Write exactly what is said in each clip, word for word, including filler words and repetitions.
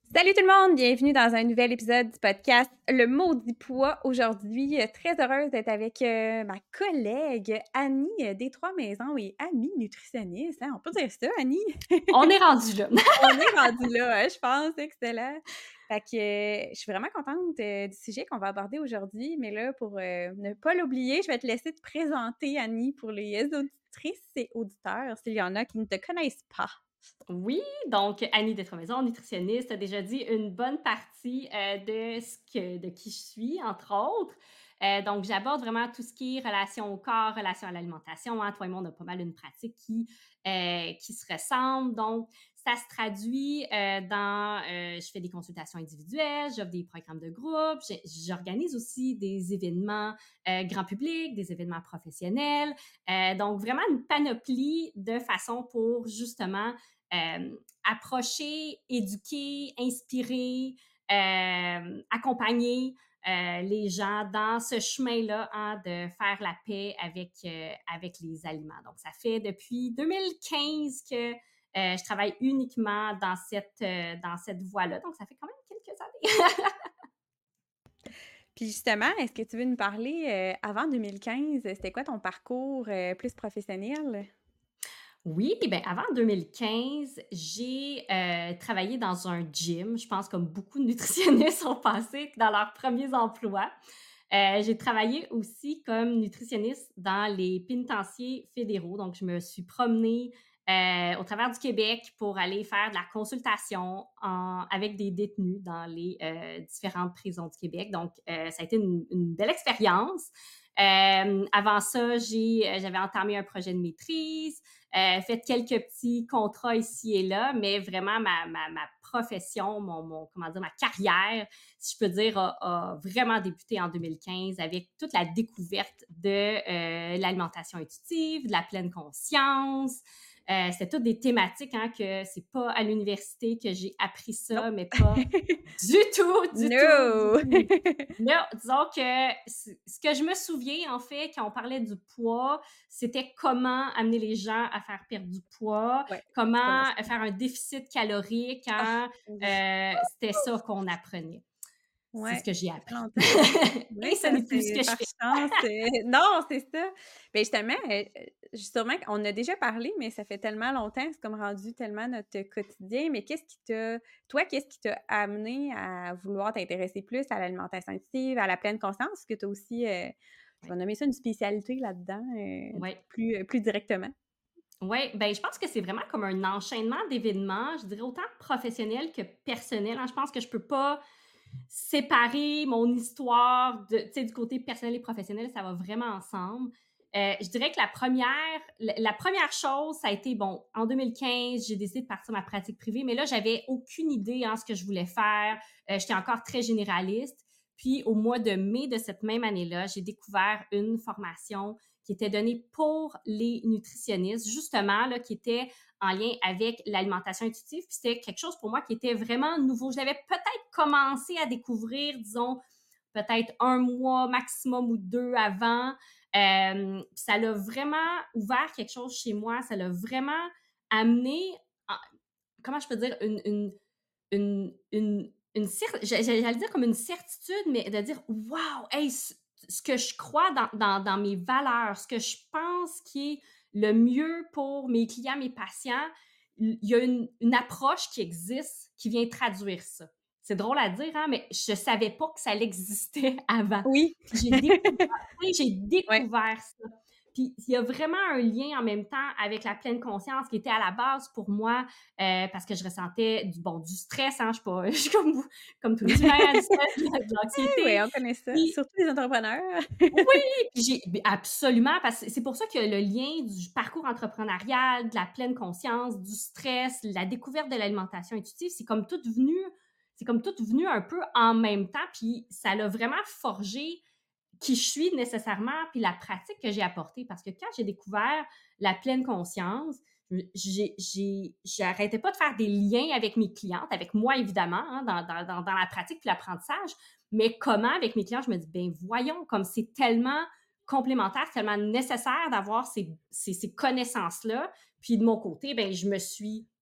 Salut tout le monde, bienvenue dans un nouvel épisode du podcast Le Maudit Poids. Aujourd'hui, euh, très heureuse d'être avec euh, ma collègue Annie euh, des Trois Maisons et amie nutritionniste. Hein? On peut dire ça, Annie? On est rendu là. On est rendu là, hein, je pense, excellent. Fait que euh, je suis vraiment contente euh, du sujet qu'on va aborder aujourd'hui, mais là, pour euh, ne pas l'oublier, je vais te laisser te présenter, Annie, pour les auditrices et auditeurs, s'il y en a qui ne te connaissent pas. Oui, donc Annie Destre-Maison, nutritionniste, a déjà dit une bonne partie euh, de ce que de qui je suis, entre autres. Euh, donc, j'aborde vraiment tout ce qui est relation au corps, relation à l'alimentation. Hein. Toi et moi, on a pas mal une pratique qui, euh, qui se ressemble. Donc, ça se traduit euh, dans... Euh, je fais des consultations individuelles, j'offre des programmes de groupe, j'organise aussi des événements euh, grand public, des événements professionnels. Euh, donc, vraiment une panoplie de façons pour, justement, Euh, approcher, éduquer, inspirer, euh, accompagner euh, les gens dans ce chemin-là hein, de faire la paix avec, euh, avec les aliments. Donc, ça fait depuis deux mille quinze que euh, je travaille uniquement dans cette, euh, dans cette voie-là. Donc, ça fait quand même quelques années. Puis justement, est-ce que tu veux nous parler, euh, avant deux mille quinze, c'était quoi ton parcours euh, plus professionnel? Oui, ben avant deux mille quinze, j'ai euh, travaillé dans un gym. Je pense comme beaucoup de nutritionnistes ont passé dans leurs premiers emplois. Euh, j'ai travaillé aussi comme nutritionniste dans les pénitenciers fédéraux. Donc, je me suis promenée euh, au travers du Québec pour aller faire de la consultation en- avec des détenus dans les euh, différentes prisons du Québec. Donc, euh, ça a été une, une belle expérience. Euh, avant ça, j'ai, j'avais entamé un projet de maîtrise, euh, fait quelques petits contrats ici et là, mais vraiment ma, ma, ma profession, mon, mon, comment dire, ma carrière, si je peux dire, a, a vraiment débuté en deux mille quinze avec toute la découverte de euh, l'alimentation intuitive, de la pleine conscience. Euh, c'était toutes des thématiques hein, que c'est pas à l'université que j'ai appris Non. ça, mais pas du tout, du tout, du No! tout. Là, disons que ce que je me souviens, en fait, quand on parlait du poids, c'était comment amener les gens à faire perdre du poids, Ouais, je connais comment ça. faire un déficit calorique. Ah, Hein? oui. Euh, c'était ça qu'on apprenait. C'est ce Ouais, que j'ai ça fait appris. longtemps, hein? Et Ouais, ce ça, n'est plus ce c'est que je par fais. chance. euh, Non, c'est ça. Ben justement, euh, euh, sûrement qu'on a déjà parlé, mais ça fait tellement longtemps, c'est comme rendu tellement notre quotidien. Mais qu'est-ce qui t'a, toi, qu'est-ce qui t'a amené à vouloir t'intéresser plus à l'alimentation intuitive, à la pleine conscience? Est-ce que tu as aussi, euh, je Oui, vais nommer ça une spécialité là-dedans, euh, oui. plus, euh, plus directement? Oui, ben je pense que c'est vraiment comme un enchaînement d'événements, je dirais autant professionnel que personnel. Hein. Je pense que je peux pas séparer mon histoire de, tu sais, du côté personnel et professionnel, ça va vraiment ensemble. Euh, je dirais que la première, la, la première chose, ça a été, bon, en deux mille quinze, j'ai décidé de partir ma pratique privée, mais là, j'avais aucune idée en hein, ce que je voulais faire. Euh, j'étais encore très généraliste. Puis, au mois de mai de cette même année-là, j'ai découvert une formation qui était donnée pour les nutritionnistes, justement, là, qui était en lien avec l'alimentation intuitive. Puis c'était quelque chose pour moi qui était vraiment nouveau. Je l'avais peut-être commencé à découvrir, disons, peut-être un mois maximum ou deux avant. Euh, puis ça l'a vraiment ouvert quelque chose chez moi. Ça l'a vraiment amené, en- comment je peux dire, une, une, une, une, une cer- j'allais dire comme une certitude, mais de dire, wow, hey, ce ce que je crois dans, dans, dans mes valeurs, ce que je pense qui est le mieux pour mes clients, mes patients, il y a une, une approche qui existe qui vient traduire ça. C'est drôle à dire, hein, mais je savais pas que ça existait avant. Oui. Puis j'ai découvert, oui, j'ai Ouais. découvert ça. Puis il y a vraiment un lien en même temps avec la pleine conscience qui était à la base pour moi euh, parce que je ressentais du bon du stress. Hein, je suis pas, je suis comme vous, comme tous les humains, du stress, de Oui, oui, l'anxiété. on connaît ça. Puis Surtout les entrepreneurs. oui, puis j'ai ben, absolument, parce que c'est pour ça que le lien du parcours entrepreneurial, de la pleine conscience, du stress, la découverte de l'alimentation intuitive, c'est comme tout venu, c'est comme tout venu un peu en même temps, puis ça l'a vraiment forgé qui je suis nécessairement, puis la pratique que j'ai apportée. Parce que quand j'ai découvert la pleine conscience, j'ai, j'ai, j'arrêtais pas de faire des liens avec mes clientes, avec moi évidemment, hein, dans, dans, dans, dans la pratique puis l'apprentissage, mais comment avec mes clients, je me dis, ben voyons, comme c'est tellement complémentaire, c'est tellement nécessaire d'avoir ces, ces, ces connaissances-là. Puis de mon côté, ben je me suis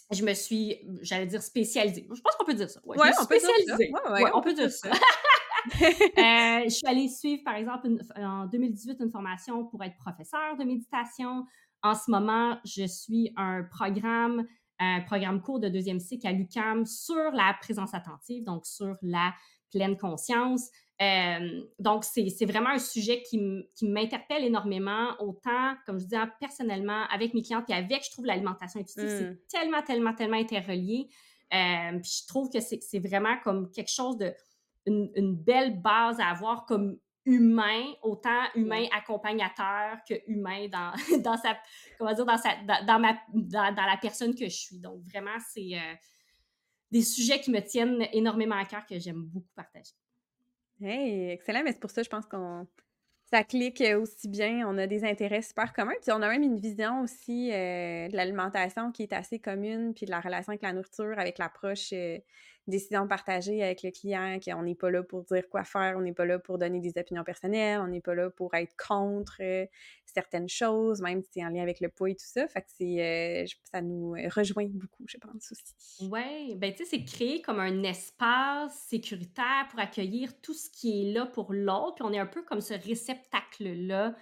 je me suis, j'allais dire spécialisée. Je pense qu'on peut dire ça. Ouais, je Ouais, me suis on peut dire ça. spécialisée. Ouais, ouais, Ouais, on on peut peut dire dire ça. ça. Euh, je suis allée suivre, par exemple, une- en deux mille dix-huit, une formation pour être professeur de méditation. En ce moment, je suis un programme, un programme court de deuxième cycle à l'U Q A M sur la présence attentive, donc sur la pleine conscience. Euh, donc, c'est, c'est vraiment un sujet qui, m- qui m'interpelle énormément, autant, comme je dis, hein, personnellement, avec mes clientes, puis avec, je trouve, l'alimentation intuitive, c'est Mmh. tellement, tellement, tellement interrelié. Euh, puis je trouve que c'est, c'est vraiment comme quelque chose de une, une belle base à avoir comme humain, autant humain Ouais. accompagnateur que humain dans, dans sa, comment dire, dans, sa, dans, dans ma, dans, dans la personne que je suis. Donc, vraiment, c'est euh, des sujets qui me tiennent énormément à cœur que j'aime beaucoup partager. Hey, excellent, mais c'est pour ça, je pense qu'on ça clique aussi bien, on a des intérêts super communs, puis on a même une vision aussi, heu, de l'alimentation qui est assez commune, puis de la relation avec la nourriture, avec l'approche, heu, décision partagée avec le client, qu'on n'est pas là pour dire quoi faire, on n'est pas là pour donner des opinions personnelles, on n'est pas là pour être contre, heu, certaines choses, même si c'est en lien avec le poids et tout ça. Fait que c'est, heu, j ça nous, heu, rejoint beaucoup, je pense aussi. Ouais, ben tu sais, c'est créer comme un espace sécuritaire pour accueillir tout ce qui est là pour l'autre. Puis on est un peu comme ce réceptacle-là,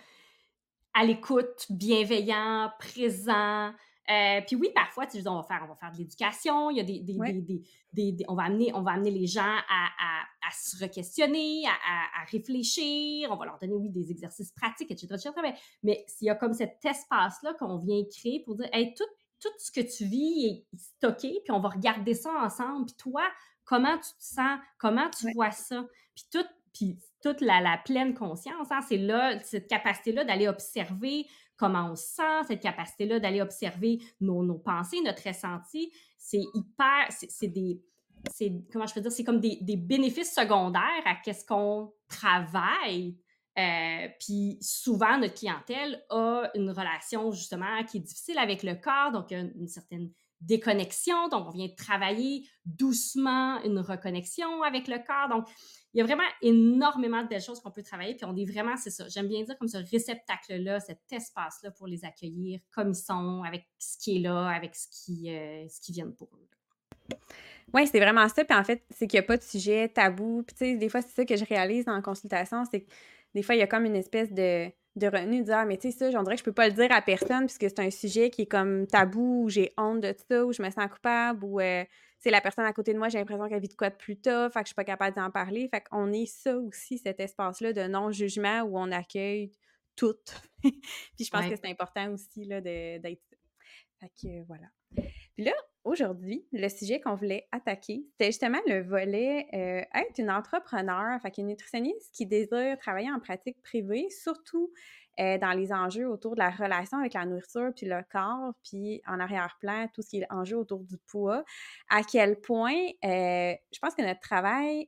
à l'écoute, bienveillant, présent. Euh, puis oui, parfois, tu sais, on va faire, on va faire de l'éducation. Il y a des, des, Ouais, des, des, des- des- on va amener, on va amener les gens à, à, à se re-questionner, à, à, à réfléchir. On va leur donner, oui, des exercices pratiques, et cetera, et cetera. Mais, mais il y a comme cet espace-là qu'on vient créer pour dire, hey, tout, tout ce que tu vis est stocké, puis on va regarder ça ensemble. Puis toi, comment tu te sens? Comment tu ouais. vois ça? Puis tout, puis toute la, la pleine conscience, hein, c'est là, cette capacité-là d'aller observer comment on se sent, cette capacité-là d'aller observer nos, nos pensées, notre ressenti, c'est hyper, c'est, c'est des, c'est, comment je peux dire, c'est comme des, des bénéfices secondaires à qu'est-ce qu'on travaille. Euh, puis souvent, notre clientèle a une relation justement qui est difficile avec le corps, donc une, une certaine déconnexion, donc on vient travailler doucement une reconnexion avec le corps. Donc, il y a vraiment énormément de belles choses qu'on peut travailler, puis on est vraiment, c'est ça, j'aime bien dire comme ce réceptacle-là, cet espace-là pour les accueillir comme ils sont, avec ce qui est là, avec ce qui, euh, ce qui viennent pour eux. Ouais, c'est vraiment ça. Puis en fait, c'est qu'il y a pas de sujet tabou. Puis tu sais, des fois, c'est ça que je réalise en consultation, c'est que des fois, il y a comme une espèce de de retenue de dire: «Ah mais tu sais ça, on dirait que je peux pas le dire à personne puisque c'est un sujet qui est comme tabou ou j'ai honte de ça ou je me sens coupable ou heu, tu la personne à côté de moi, j'ai l'impression qu'elle vit de quoi de plus tough, fait que je suis pas capable d'en parler». Fait qu'on est ça aussi, cet espace-là de non-jugement où on accueille tout. Puis je pense que Ouais. c'est important aussi là de d'être ça. Fait que voilà. Puis là, aujourd'hui, le sujet qu'on voulait attaquer, c'était justement le volet euh, être une entrepreneur, fait qu'une nutritionniste qui désire travailler en pratique privée, surtout euh, dans les enjeux autour de la relation avec la nourriture, puis le corps, puis en arrière-plan, tout ce qui est enjeu autour du poids. À quel point, euh, je pense que notre travail,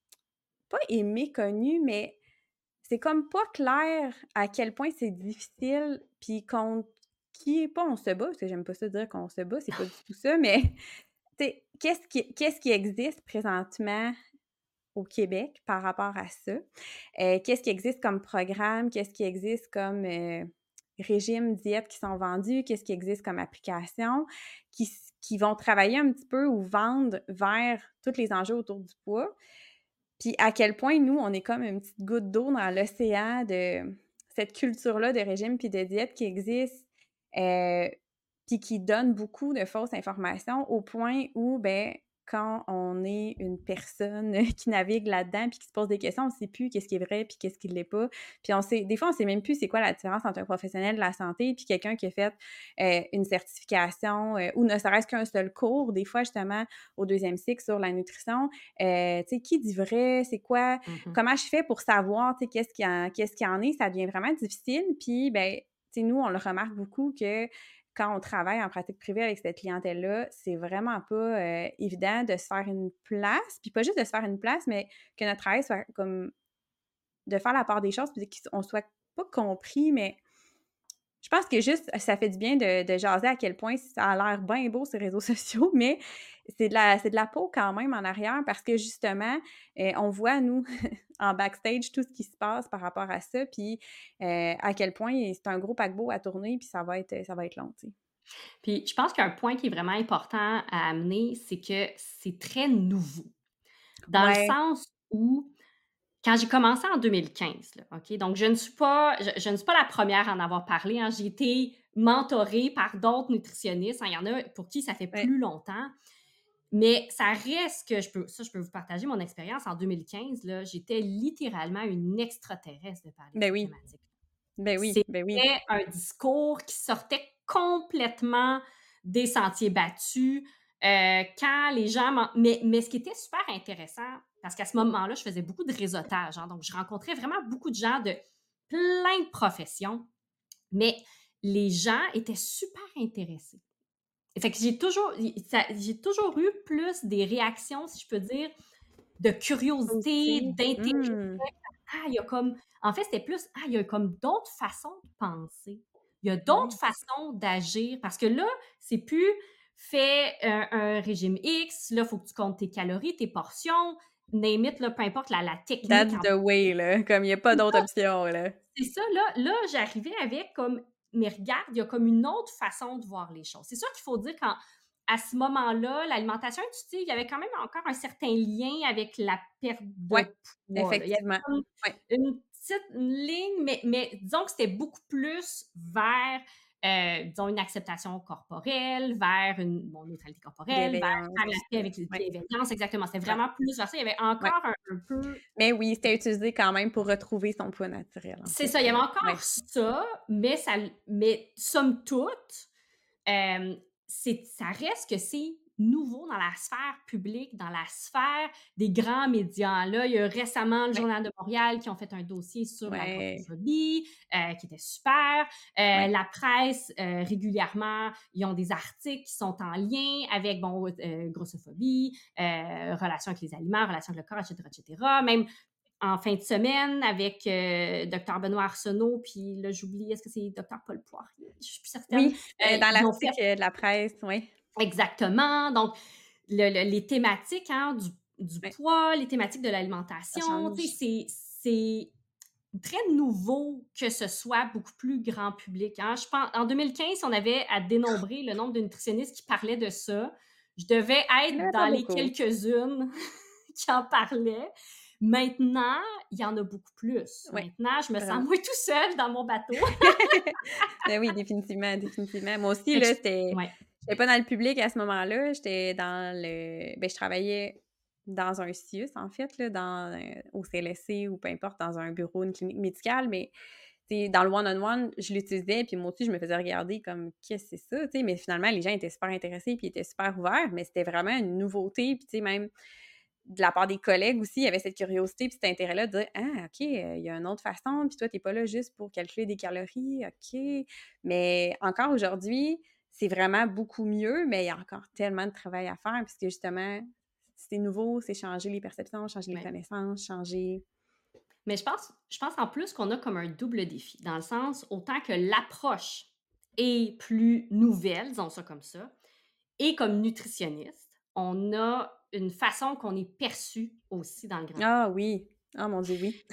pas est méconnu, mais c'est comme pas clair à quel point c'est difficile, puis contre qui, pas on se bat, parce que j'aime pas ça dire qu'on se bat, c'est pas du tout ça, mais tu sais, qu'est-ce qui, qu'est-ce qui existe présentement au Québec par rapport à ça? Euh, qu'est-ce qui existe comme programme? Qu'est-ce qui existe comme euh, régime, diète qui sont vendus? Qu'est-ce qui existe comme application? Qui, qui vont travailler un petit peu ou vendre vers tous les enjeux autour du poids? Puis à quel point nous, on est comme une petite goutte d'eau dans l'océan de cette culture-là de régime puis de diète qui existe, euh, puis qui donne beaucoup de fausses informations au point où, ben, quand on est une personne qui navigue là-dedans puis qui se pose des questions, on ne sait plus qu'est-ce qui est vrai puis qu'est-ce qui ne l'est pas. Puis on sait, des fois, on ne sait même plus c'est quoi la différence entre un professionnel de la santé puis quelqu'un qui a fait euh, une certification euh, ou ne serait-ce qu'un seul cours, des fois, justement, au deuxième cycle sur la nutrition. Euh, tu sais, qui dit vrai, c'est quoi, Mhm. comment je fais pour savoir, tu sais, qu'est-ce qu'il y en, qu'est-ce qu'il y en est, ça devient vraiment difficile. Puis, ben, tu sais, nous, on le remarque beaucoup que quand on travaille en pratique privée avec cette clientèle-là, c'est vraiment pas euh, évident de se faire une place, puis pas juste de se faire une place, mais que notre travail soit comme de faire la part des choses, puis qu'on soit pas compris, mais je pense que juste, ça fait du bien de, de jaser à quel point ça a l'air bien beau ces réseaux sociaux, mais c'est de la, c'est de la peau quand même en arrière parce que justement, euh, on voit, nous, en backstage, tout ce qui se passe par rapport à ça, puis euh, à quel point c'est un gros paquebot à tourner, puis ça va être, ça va être long, tu sais. Puis je pense qu'un point qui est vraiment important à amener, c'est que c'est très nouveau. Dans le Ouais, sens où, quand j'ai commencé en deux mille quinze, là, OK? Donc je ne suis pas je je ne suis pas la première à en avoir parlé, hein. J'ai été mentorée par d'autres nutritionnistes, hein. Il y en a pour qui ça fait ouais. plus longtemps, mais ça reste que je peux ça, je peux vous partager mon expérience. En deux mille quinze, là, j'étais littéralement une extraterrestre de parler de Ben ces oui, thématiques. ben oui, ben oui. C'était un discours qui sortait complètement des sentiers battus, heu, quand les gens m'en mais mais ce qui était super intéressant, parce qu'à ce moment-là, je faisais beaucoup de réseautage, hein, donc je rencontrais vraiment beaucoup de gens de plein de professions, mais les gens étaient super intéressés. Fait que j'ai toujours i ça j'ai toujours eu plus des réactions, si je peux dire, de curiosité, Positif. d'intérêt. Mmh. Ah, il y a comme en fait, c'était plus: «Ah, il y a comme d'autres façons de penser. Il y a d'autres Ouais. façons d'agir». Parce que là, c'est plus: «Fais un un régime X, là, il faut que tu comptes tes calories, tes portions, name it, là, peu importe la la technique That's en». the way, là, comme il y a pas d'autre option, là. C'est ça, là là, j'arrivais avec comme: «Mais regarde, il y a comme une autre façon de voir les choses». C'est sûr qu'il faut dire qu'à ce moment-là, l'alimentation intuitive, il y avait quand même encore un certain lien avec la perte de Ouais, poids, là. Il y avait effectivement. comme Ouais. une petite ligne, mais mais disons que c'était beaucoup plus vers, heu, disons une acceptation corporelle, vers une bon, neutralité corporelle, vers Bienveillance, faire la tout paix ça. avec les Ouais, bienveillance, exactement. C'était ouais, vraiment plus vers ça. Il y avait ouais. encore un un peu. Mais oui, c'était utilisé quand même pour retrouver son poids naturel, en C'est fait, ça, il y là. avait encore Ouais. ça, mais ça l mais somme toute, hem, c'est ça reste que c'est nouveau dans la sphère publique, dans la sphère des grands médias. Là, il y a récemment le Ouais, Journal de Montréal qui ont fait un dossier sur la ouais, grossophobie, heu, qui était super. Heu, ouais. la presse, heu, régulièrement, ils ont des articles qui sont en lien avec, bon, heu, grossophobie, heu, relation avec les aliments, relation avec le corps, et cetera, et cetera. Même en fin de semaine avec, heu, docteur Benoît Arsenault, puis là, j'oublie, est-ce que c'est docteur Paul Poirier? Je suis plus certaine. Oui, heu, Heu, dans ils ont fait l'article, heu, de la presse, oui. exactement, donc le le les thématiques, hein, du du Ouais, poids, les thématiques de ça l'alimentation, tu change. sais, c'est c'est très nouveau que ce soit beaucoup plus grand public, hein. Je pense en deux mille quinze, si on avait à dénombrer le nombre de nutritionnistes qui parlaient de ça, je devais Il y en être avait pas dans les beaucoup. quelques-unes qui en parlaient. Maintenant, il y en a beaucoup plus. Ouais, Maintenant, je me sens vraiment. moins tout seul dans mon bateau. Ben oui, définitivement, définitivement. Moi aussi, Fait que là, je c'était ouais, j'étais pas dans le public à ce moment-là, j'étais dans le ben, je travaillais dans un C I U S, en fait, là, dans, heu, au C L S C ou peu importe, dans un bureau, une clinique médicale, mais tu sais, dans le one-on-one, je l'utilisais, puis moi aussi, je me faisais regarder comme: «Qu'est-ce que c'est ça?» tu sais, mais finalement, les gens étaient super intéressés, puis étaient super ouverts, mais c'était vraiment une nouveauté, puis tu sais, même de la part des collègues aussi, il y avait cette curiosité puis cet intérêt-là de dire: «Ah OK, heu, il y a une autre façon, puis toi, tu es pas là juste pour calculer des calories, OK». Mais encore aujourd'hui, c'est vraiment beaucoup mieux, mais il y a encore tellement de travail à faire puisque justement, c'est nouveau, c'est changer les perceptions, changer les ouais. connaissances, changer Mais je pense je pense en plus qu'on a comme un double défi, dans le sens, autant que l'approche est plus nouvelle, disons ça comme ça, et comme nutritionniste, on a une façon qu'on est perçu aussi dans le grand ah public. oui! Ah mon Dieu, oui.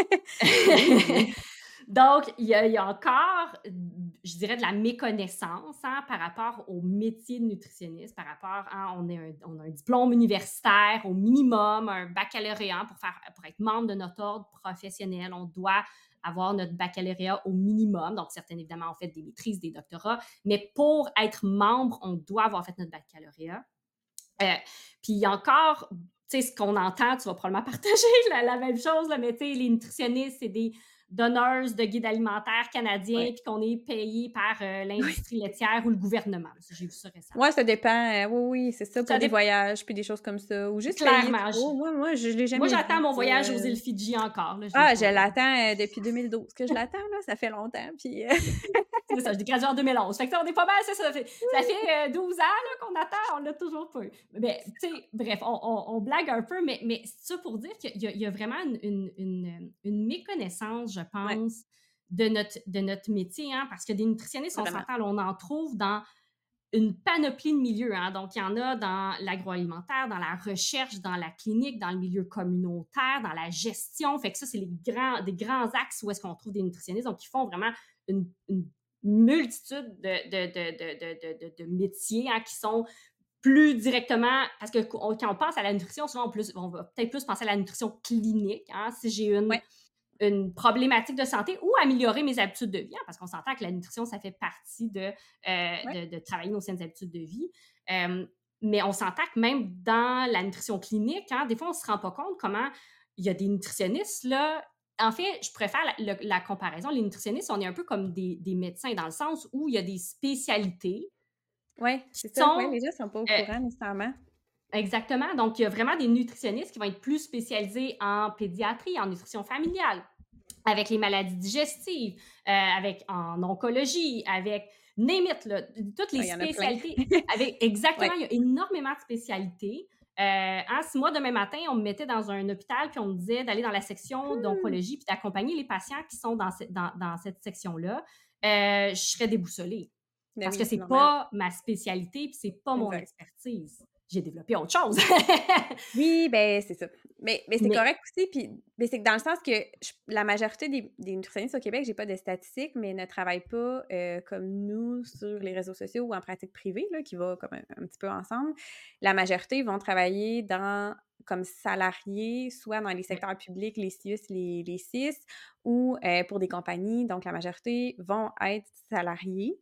Oui, oui. Donc, il y a il y a encore, je dirais, de la méconnaissance, hein, par rapport au métier de nutritionniste, par rapport à on est un on a un diplôme universitaire au minimum, un baccalauréat pour faire pour être membre de notre ordre professionnel. On doit avoir notre baccalauréat au minimum. Donc, certaines, évidemment, ont fait des maîtrises, des doctorats, mais pour être membre, on doit avoir fait notre baccalauréat. Heu, puis il y a encore, tu sais, ce qu'on entend, tu vas probablement partager la la même chose, là, mais tu sais, les nutritionnistes, c'est des donneuses de guides alimentaires canadiens, Ouais. puis qu'on est payé par, heu, Oui. l'industrie laitière ou le gouvernement. Ça, j'ai vu ça récemment. Ouais, ça dépend, heu, oui, oui, c'est ça, pour Ça des dép voyages puis des choses comme ça ou juste payer clairement, j trop. Moi moi, je l'ai moi, jamais j'attends vu mon ça, voyage aux îles heu Fidji encore, là, je l'ai Ah, je pas. l'attends, heu, depuis deux mille douze que je l'attends là, ça fait longtemps puis, heu C'est ça, j'ai gradué en deux mille onze. Fait que ça, on est pas mal, c'est ça. Ça fait, ça fait euh, douze ans là, qu'on attend, on l'a toujours pas eu. Mais, tu sais, bref, on, on, on blague un peu, mais, mais c'est ça pour dire qu'il y a, il y a vraiment une, une, une, une méconnaissance, je ouais, pense, de notre, de notre métier, hein, parce que des nutritionnistes, on vraiment. s'entend, là, on en trouve dans une panoplie de milieux, hein. Donc, il y en a dans l'agroalimentaire, dans la recherche, dans la clinique, dans le milieu communautaire, dans la gestion. Fait que ça, c'est les grands, des grands axes où est-ce qu'on trouve des nutritionnistes. Donc, ils font vraiment une, une multitude de, de, de, de, de, de, de métiers hein, qui sont plus directement, parce que quand on pense à la nutrition, souvent on, plus, on va peut-être plus penser à la nutrition clinique. Hein, si j'ai une, Ouais. une problématique de santé ou améliorer mes habitudes de vie, hein, parce qu'on s'entend que la nutrition, ça fait partie de, euh, Ouais. de, de travailler nos saines habitudes de vie. Euh, mais on s'entend que même dans la nutrition clinique, hein, des fois, on ne se rend pas compte comment il y a des nutritionnistes, là. En fait, je préfère la, la, la comparaison. Les nutritionnistes, on est un peu comme des, des médecins dans le sens où il y a des spécialités Oui, qui c'est ça. Ouais, sont les gens sont pas au euh, courant nécessairement. exactement. Donc, il y a vraiment des nutritionnistes qui vont être plus spécialisés en pédiatrie, en nutrition familiale, avec les maladies digestives, euh, avec en oncologie, avec name it, là, toutes les Ah, il y en a plein. spécialités. Avec, exactement, Ouais. il y a énormément de spécialités. Euh, hein, si moi, demain matin, on me mettait dans un hôpital puis on me disait d'aller dans la section Hmm. d'oncologie puis d'accompagner les patients qui sont dans, ce, dans, dans cette section-là, euh, je serais déboussolée. Ben Parce que oui, c'est c'est normal. pas ma spécialité puis c'est pas mon Exact. expertise. J'ai développé autre chose. Oui, ben c'est ça. Mais, mais c'est Mais correct aussi. Puis, mais c'est que dans le sens que je- la majorité des, des nutritionnistes au Québec, j'ai pas de statistiques, mais ne travaillent pas euh, comme nous sur les réseaux sociaux ou en pratique privée, là, qui va comme un, un petit peu ensemble. La majorité vont travailler dans comme salariés, soit dans les ouais. secteurs publics, les C I U S, les, les C I S, ou euh, pour des compagnies. Donc, la majorité vont être salariés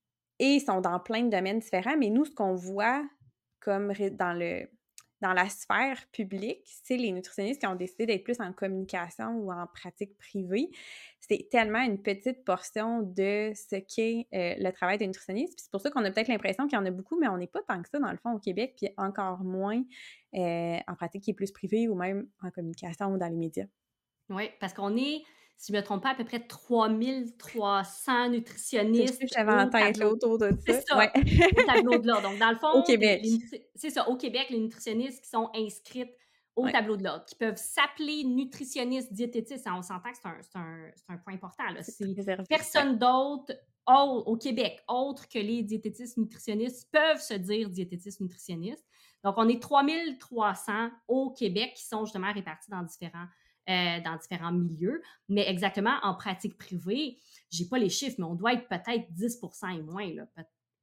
et sont dans plein de domaines différents. Mais nous, ce qu'on voit comme ré- dans le dans la sphère publique, c'est les nutritionnistes qui ont décidé d'être plus en communication ou en pratique privée. C'est tellement une petite portion de ce qu'est euh, le travail de nutritionniste. Puis c'est pour ça qu'on a peut-être l'impression qu'il y en a beaucoup, mais on n'est pas tant que ça dans le fond au Québec, puis encore moins euh, en pratique qui est plus privée ou même en communication ou dans les médias. Oui, parce qu'on est, si je ne me trompe pas, à peu près trois mille trois cents C'est ça que nutritionnistes j'avais en au tête là, tableau. autour de C'est ça. Ouais. ça, au tableau de l'ordre. Donc, dans le Au fond, les, Québec. les nutri- c'est ça, au Québec, les nutritionnistes qui sont inscrites au Ouais. tableau de l'ordre, qui peuvent s'appeler nutritionnistes, diététistes, hein, on s'entend que c'est un, c'est un, c'est un point important. Là. C'est C'est réservé. Ouais. personne d'autre au, au Québec, autre que les diététistes nutritionnistes, peuvent se dire diététistes nutritionnistes. Donc, on est trois mille trois cents au Québec qui sont justement répartis dans différents euh, dans différents milieux. Mais exactement, en pratique privée, j'ai pas les chiffres, mais on doit être peut-être dix pour cent et moins. Là,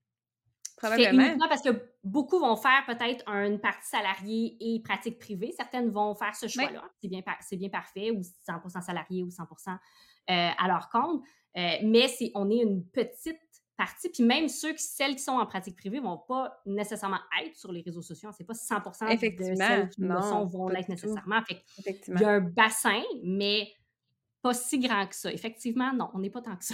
qui fait Probablement. uniquement parce que beaucoup vont faire peut-être une partie salariée et pratique privée. Certaines vont faire ce Ouais. choix-là. C'est bien, c'est bien parfait, ou cent pour cent salarié ou cent pour cent euh, à leur compte. Euh, mais c'est, on est une petite partie. Puis même ceux qui, celles qui sont en pratique privée vont pas nécessairement être sur les réseaux sociaux. C'est pas cent pour cent de celles Effectivement. qui le sont Non, vont pas l'être du tout. nécessairement. Fait il y Effectivement. a un bassin, mais pas si grand que ça. Effectivement, non, on n'est pas tant que ça.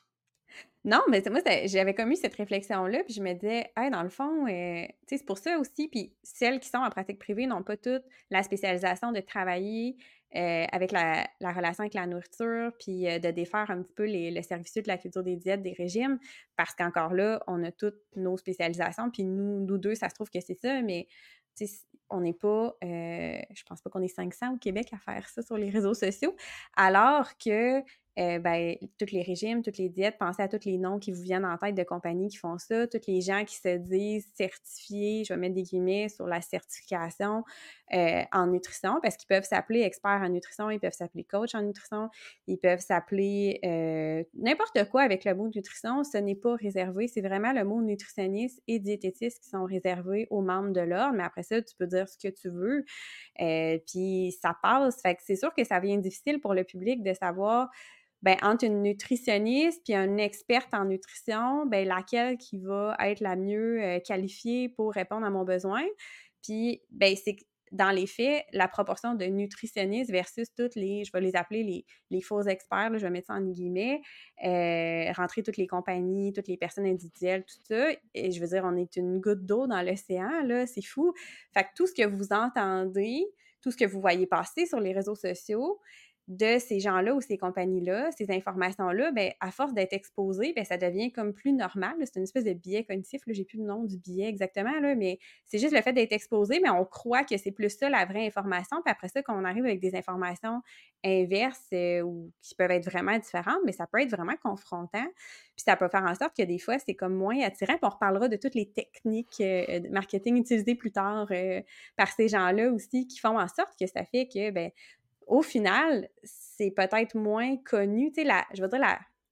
Non, mais moi, c'était- j'avais comme eu cette réflexion-là, puis je me disais, hey, dans le fond, euh, tu sais, c'est pour ça aussi, puis celles qui sont en pratique privée n'ont pas toutes la spécialisation de travailler euh, avec la, la relation avec la nourriture, puis euh, de défaire un petit peu les, le servicieux de la culture des diètes, des régimes, parce qu'encore là, on a toutes nos spécialisations, puis nous, nous deux, ça se trouve que c'est ça, mais tu sais, on n'est pas, euh, je pense pas qu'on est cinq cents au Québec à faire ça sur les réseaux sociaux, alors que euh, ben, tous les régimes, toutes les diètes, pensez à tous les noms qui vous viennent en tête de compagnies qui font ça, tous les gens qui se disent certifiés, je vais mettre des guillemets sur la certification euh, en nutrition, parce qu'ils peuvent s'appeler experts en nutrition, ils peuvent s'appeler coach en nutrition, ils peuvent s'appeler euh, n'importe quoi avec le mot nutrition, ce n'est pas réservé, c'est vraiment le mot nutritionniste et diététiste qui sont réservés aux membres de l'ordre, mais après ça, tu peux dire ce que tu veux, euh, puis ça passe, fait que c'est sûr que ça devient difficile pour le public de savoir ben, entre une nutritionniste puis une experte en nutrition, ben, laquelle qui va être la mieux euh, qualifiée pour répondre à mon besoin. Puis, ben, c'est que dans les faits, la proportion de nutritionnistes versus toutes les, je vais les appeler les, les faux experts, là, je vais mettre ça en guillemets, euh, rentrer toutes les compagnies, toutes les personnes individuelles, tout ça. Et je veux dire, on est une goutte d'eau dans l'océan, là, c'est fou. Fait que tout ce que vous entendez, tout ce que vous voyez passer sur les réseaux sociaux, de ces gens-là ou ces compagnies-là, ces informations-là, ben, à force d'être exposées, ben, ça devient comme plus normal. C'est une espèce de biais cognitif. Là, j'ai plus le nom du biais exactement, là, mais c'est juste le fait d'être exposé, mais on croit que c'est plus ça la vraie information. Puis après ça, quand on arrive avec des informations inverses euh, ou qui peuvent être vraiment différentes, mais ça peut être vraiment confrontant. Puis ça peut faire en sorte que des fois, c'est comme moins attirant. Puis on reparlera de toutes les techniques euh, de marketing utilisées plus tard euh, par ces gens-là aussi qui font en sorte que ça fait que, ben, au final, c'est peut-être moins connu. Tu sais, la, je veux dire, la,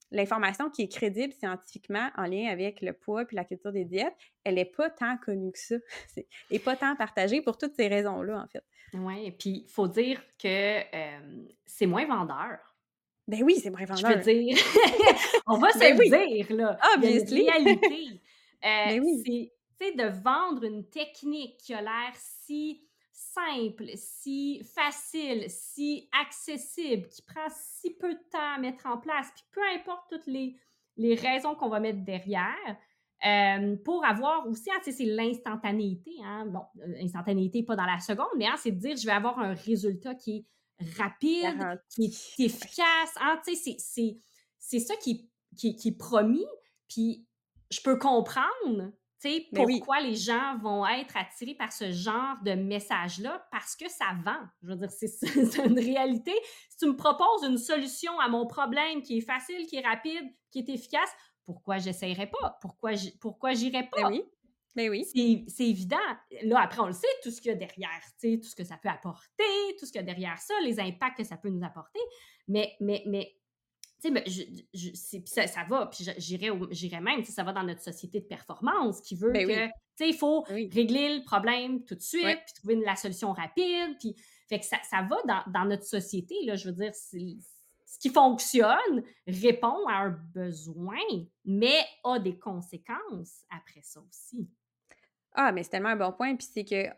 l'information qui est crédible scientifiquement en lien avec le poids puis la culture des diètes, elle est pas tant connue que ça. C'est et pas tant partagée pour toutes ces raisons-là, en fait. Ouais, puis il faut dire que, hem, c'est moins vendeur. Ben oui, c'est moins Je veux vendeur. dire, on va se Ben le oui, dire, là, il y a une obviously. réalité. Heu, Ben oui. c'est tu sais, de vendre une technique qui a l'air si simple, si facile, si accessible, qui prend si peu de temps à mettre en place, puis peu importe toutes les les raisons qu'on va mettre derrière, hem, pour avoir aussi, hein, tu sais, c'est l'instantanéité, hein. Bon, heu, instantanéité, pas dans la seconde, mais, hein, c'est de dire: «Je vais avoir un résultat qui est rapide, qui Garantie. est Ouais. efficace», hein, tu sais, c'est c'est c'est ça qui est qui est qui est promis, puis je peux comprendre, tu sais, Ben oui. pourquoi les gens vont être attirés par ce genre de message-là, parce que ça vend. Je veux dire, c'est c'est une réalité. Si tu me proposes une solution à mon problème qui est facile, qui est rapide, qui est efficace, pourquoi j'essayerais pas? Pourquoi j pourquoi j'irais Ben pas? oui. Ben oui. C'est c'est évident. Là, après, on le sait, tout ce qu'il y a derrière, tu sais, tout ce que ça peut apporter, tout ce qu'il y a derrière ça, les impacts que ça peut nous apporter. Mais, mais, mais, tu sais, ben, je, je- c'est- puis ça, ça va, puis je- j'irais au- j'irais même, tu sais, ça va dans notre société de performance qui veut Ben que, oui. tu sais, il faut Ben oui. régler le problème tout de suite, Ouais. puis trouver la solution rapide, puis fait que ça, ça va dans, dans notre société, là, je veux dire, c'est- ce qui fonctionne répond à un besoin, mais a des conséquences après ça aussi. Ah, mais c'est tellement un bon point, puis c'est que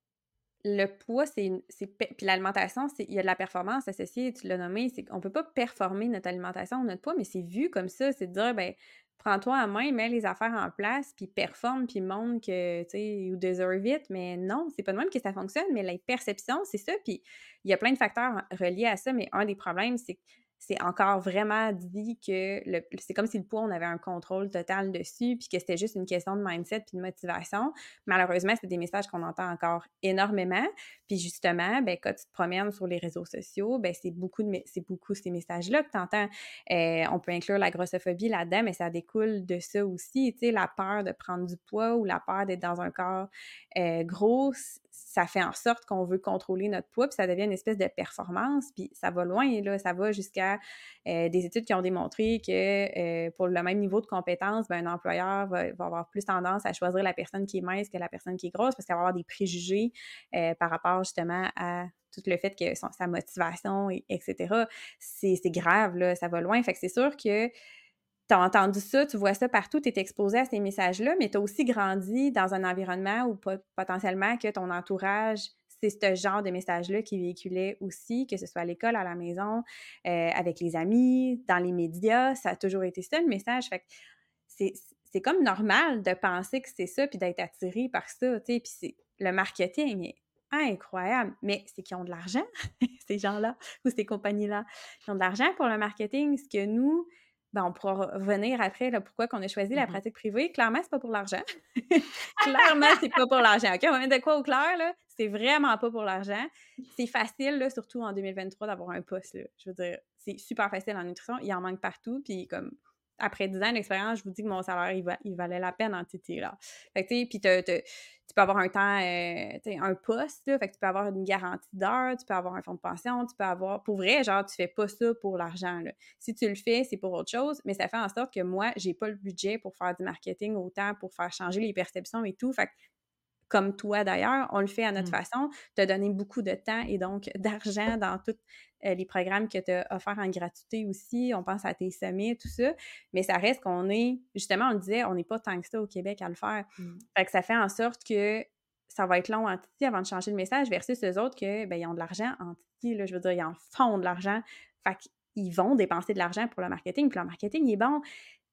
le poids, c'est une c'est pe puis l'alimentation, c'est il y a de la performance associée, tu l'as nommé, c'est qu'on peut pas performer notre alimentation ou notre poids, mais c'est vu comme ça, c'est de dire, ben, prends-toi en main, mets les affaires en place, puis performe, puis montre que, tu sais, you deserve it, mais non, c'est pas de même que ça fonctionne, mais la perception, c'est ça, puis il y a plein de facteurs reliés à ça, mais un des problèmes, c'est que c'est encore vraiment dit que le c'est comme si le poids, on avait un contrôle total dessus, puis que c'était juste une question de mindset puis de motivation. Malheureusement, c'est des messages qu'on entend encore énormément. Puis justement, ben, quand tu te promènes sur les réseaux sociaux, ben, c'est beaucoup, de, c'est beaucoup ces messages-là que tu entends. Euh, on peut inclure la grossophobie là-dedans, mais ça découle de ça aussi. Tu sais, la peur de prendre du poids ou la peur d'être dans un corps euh, gros, ça fait en sorte qu'on veut contrôler notre poids, puis ça devient une espèce de performance, puis ça va loin, là, ça va jusqu'à euh, des études qui ont démontré que euh, pour le même niveau de compétence, ben, un employeur va, va avoir plus tendance à choisir la personne qui est mince que la personne qui est grosse parce qu'elle va avoir des préjugés euh, par rapport justement à tout le fait que son, sa motivation, et, etc. C'est, c'est grave, là, ça va loin. Fait que c'est sûr que tu as entendu ça, tu vois ça partout, tu es exposé à ces messages-là, mais tu as aussi grandi dans un environnement où pot- potentiellement que ton entourage, c'est ce genre de message-là qui véhiculait aussi, que ce soit à l'école, à la maison, euh, avec les amis, dans les médias, ça a toujours été ça le message. Fait que c'est, c'est comme normal de penser que c'est ça puis d'être attiré par ça, tu sais, puis c'est, le marketing est incroyable, mais c'est qu'ils ont de l'argent, ces gens-là, ou ces compagnies-là. Ils ont de l'argent pour le marketing, ce que nous, ben, on pourra revenir après, là, pourquoi qu'on a choisi la Mhm. pratique privée. Clairement, c'est pas pour l'argent. Clairement, c'est pas pour l'argent. OK, on va mettre de quoi au clair, là? C'est vraiment pas pour l'argent. C'est facile, là, surtout en deux mille vingt-trois, d'avoir un poste, là. Je veux dire, c'est super facile en nutrition. Il en manque partout. Puis, comme, après dix ans d'expérience, je vous dis que mon salaire, il, va, il valait la peine en T T, là. Fait que, tu sais, puis t'as- t'as- tu peux avoir un temps, euh, tu sais, un poste, là, fait que tu peux avoir une garantie d'heure, tu peux avoir un fonds de pension, tu peux avoir... Pour vrai, genre, tu fais pas ça pour l'argent, là. Si tu le fais, c'est pour autre chose, mais ça fait en sorte que moi, j'ai pas le budget pour faire du marketing autant, pour faire changer les perceptions et tout. Fait que, comme toi d'ailleurs, on le fait à notre Mhm. façon. Tu as donné beaucoup de temps et donc d'argent dans tous euh, les programmes que tu as offerts en gratuité aussi. On pense à tes sommets, tout ça. Mais ça reste qu'on est, justement, on le disait, on n'est pas tant que ça au Québec à le faire. Mhm. Fait que ça fait en sorte que ça va être long en Titi avant de changer le message versus eux autres que, ben, ils ont de l'argent en Titi, là, je veux dire, ils en font de l'argent. Fait qu'ils vont dépenser de l'argent pour le marketing. Puis le marketing, il est bon.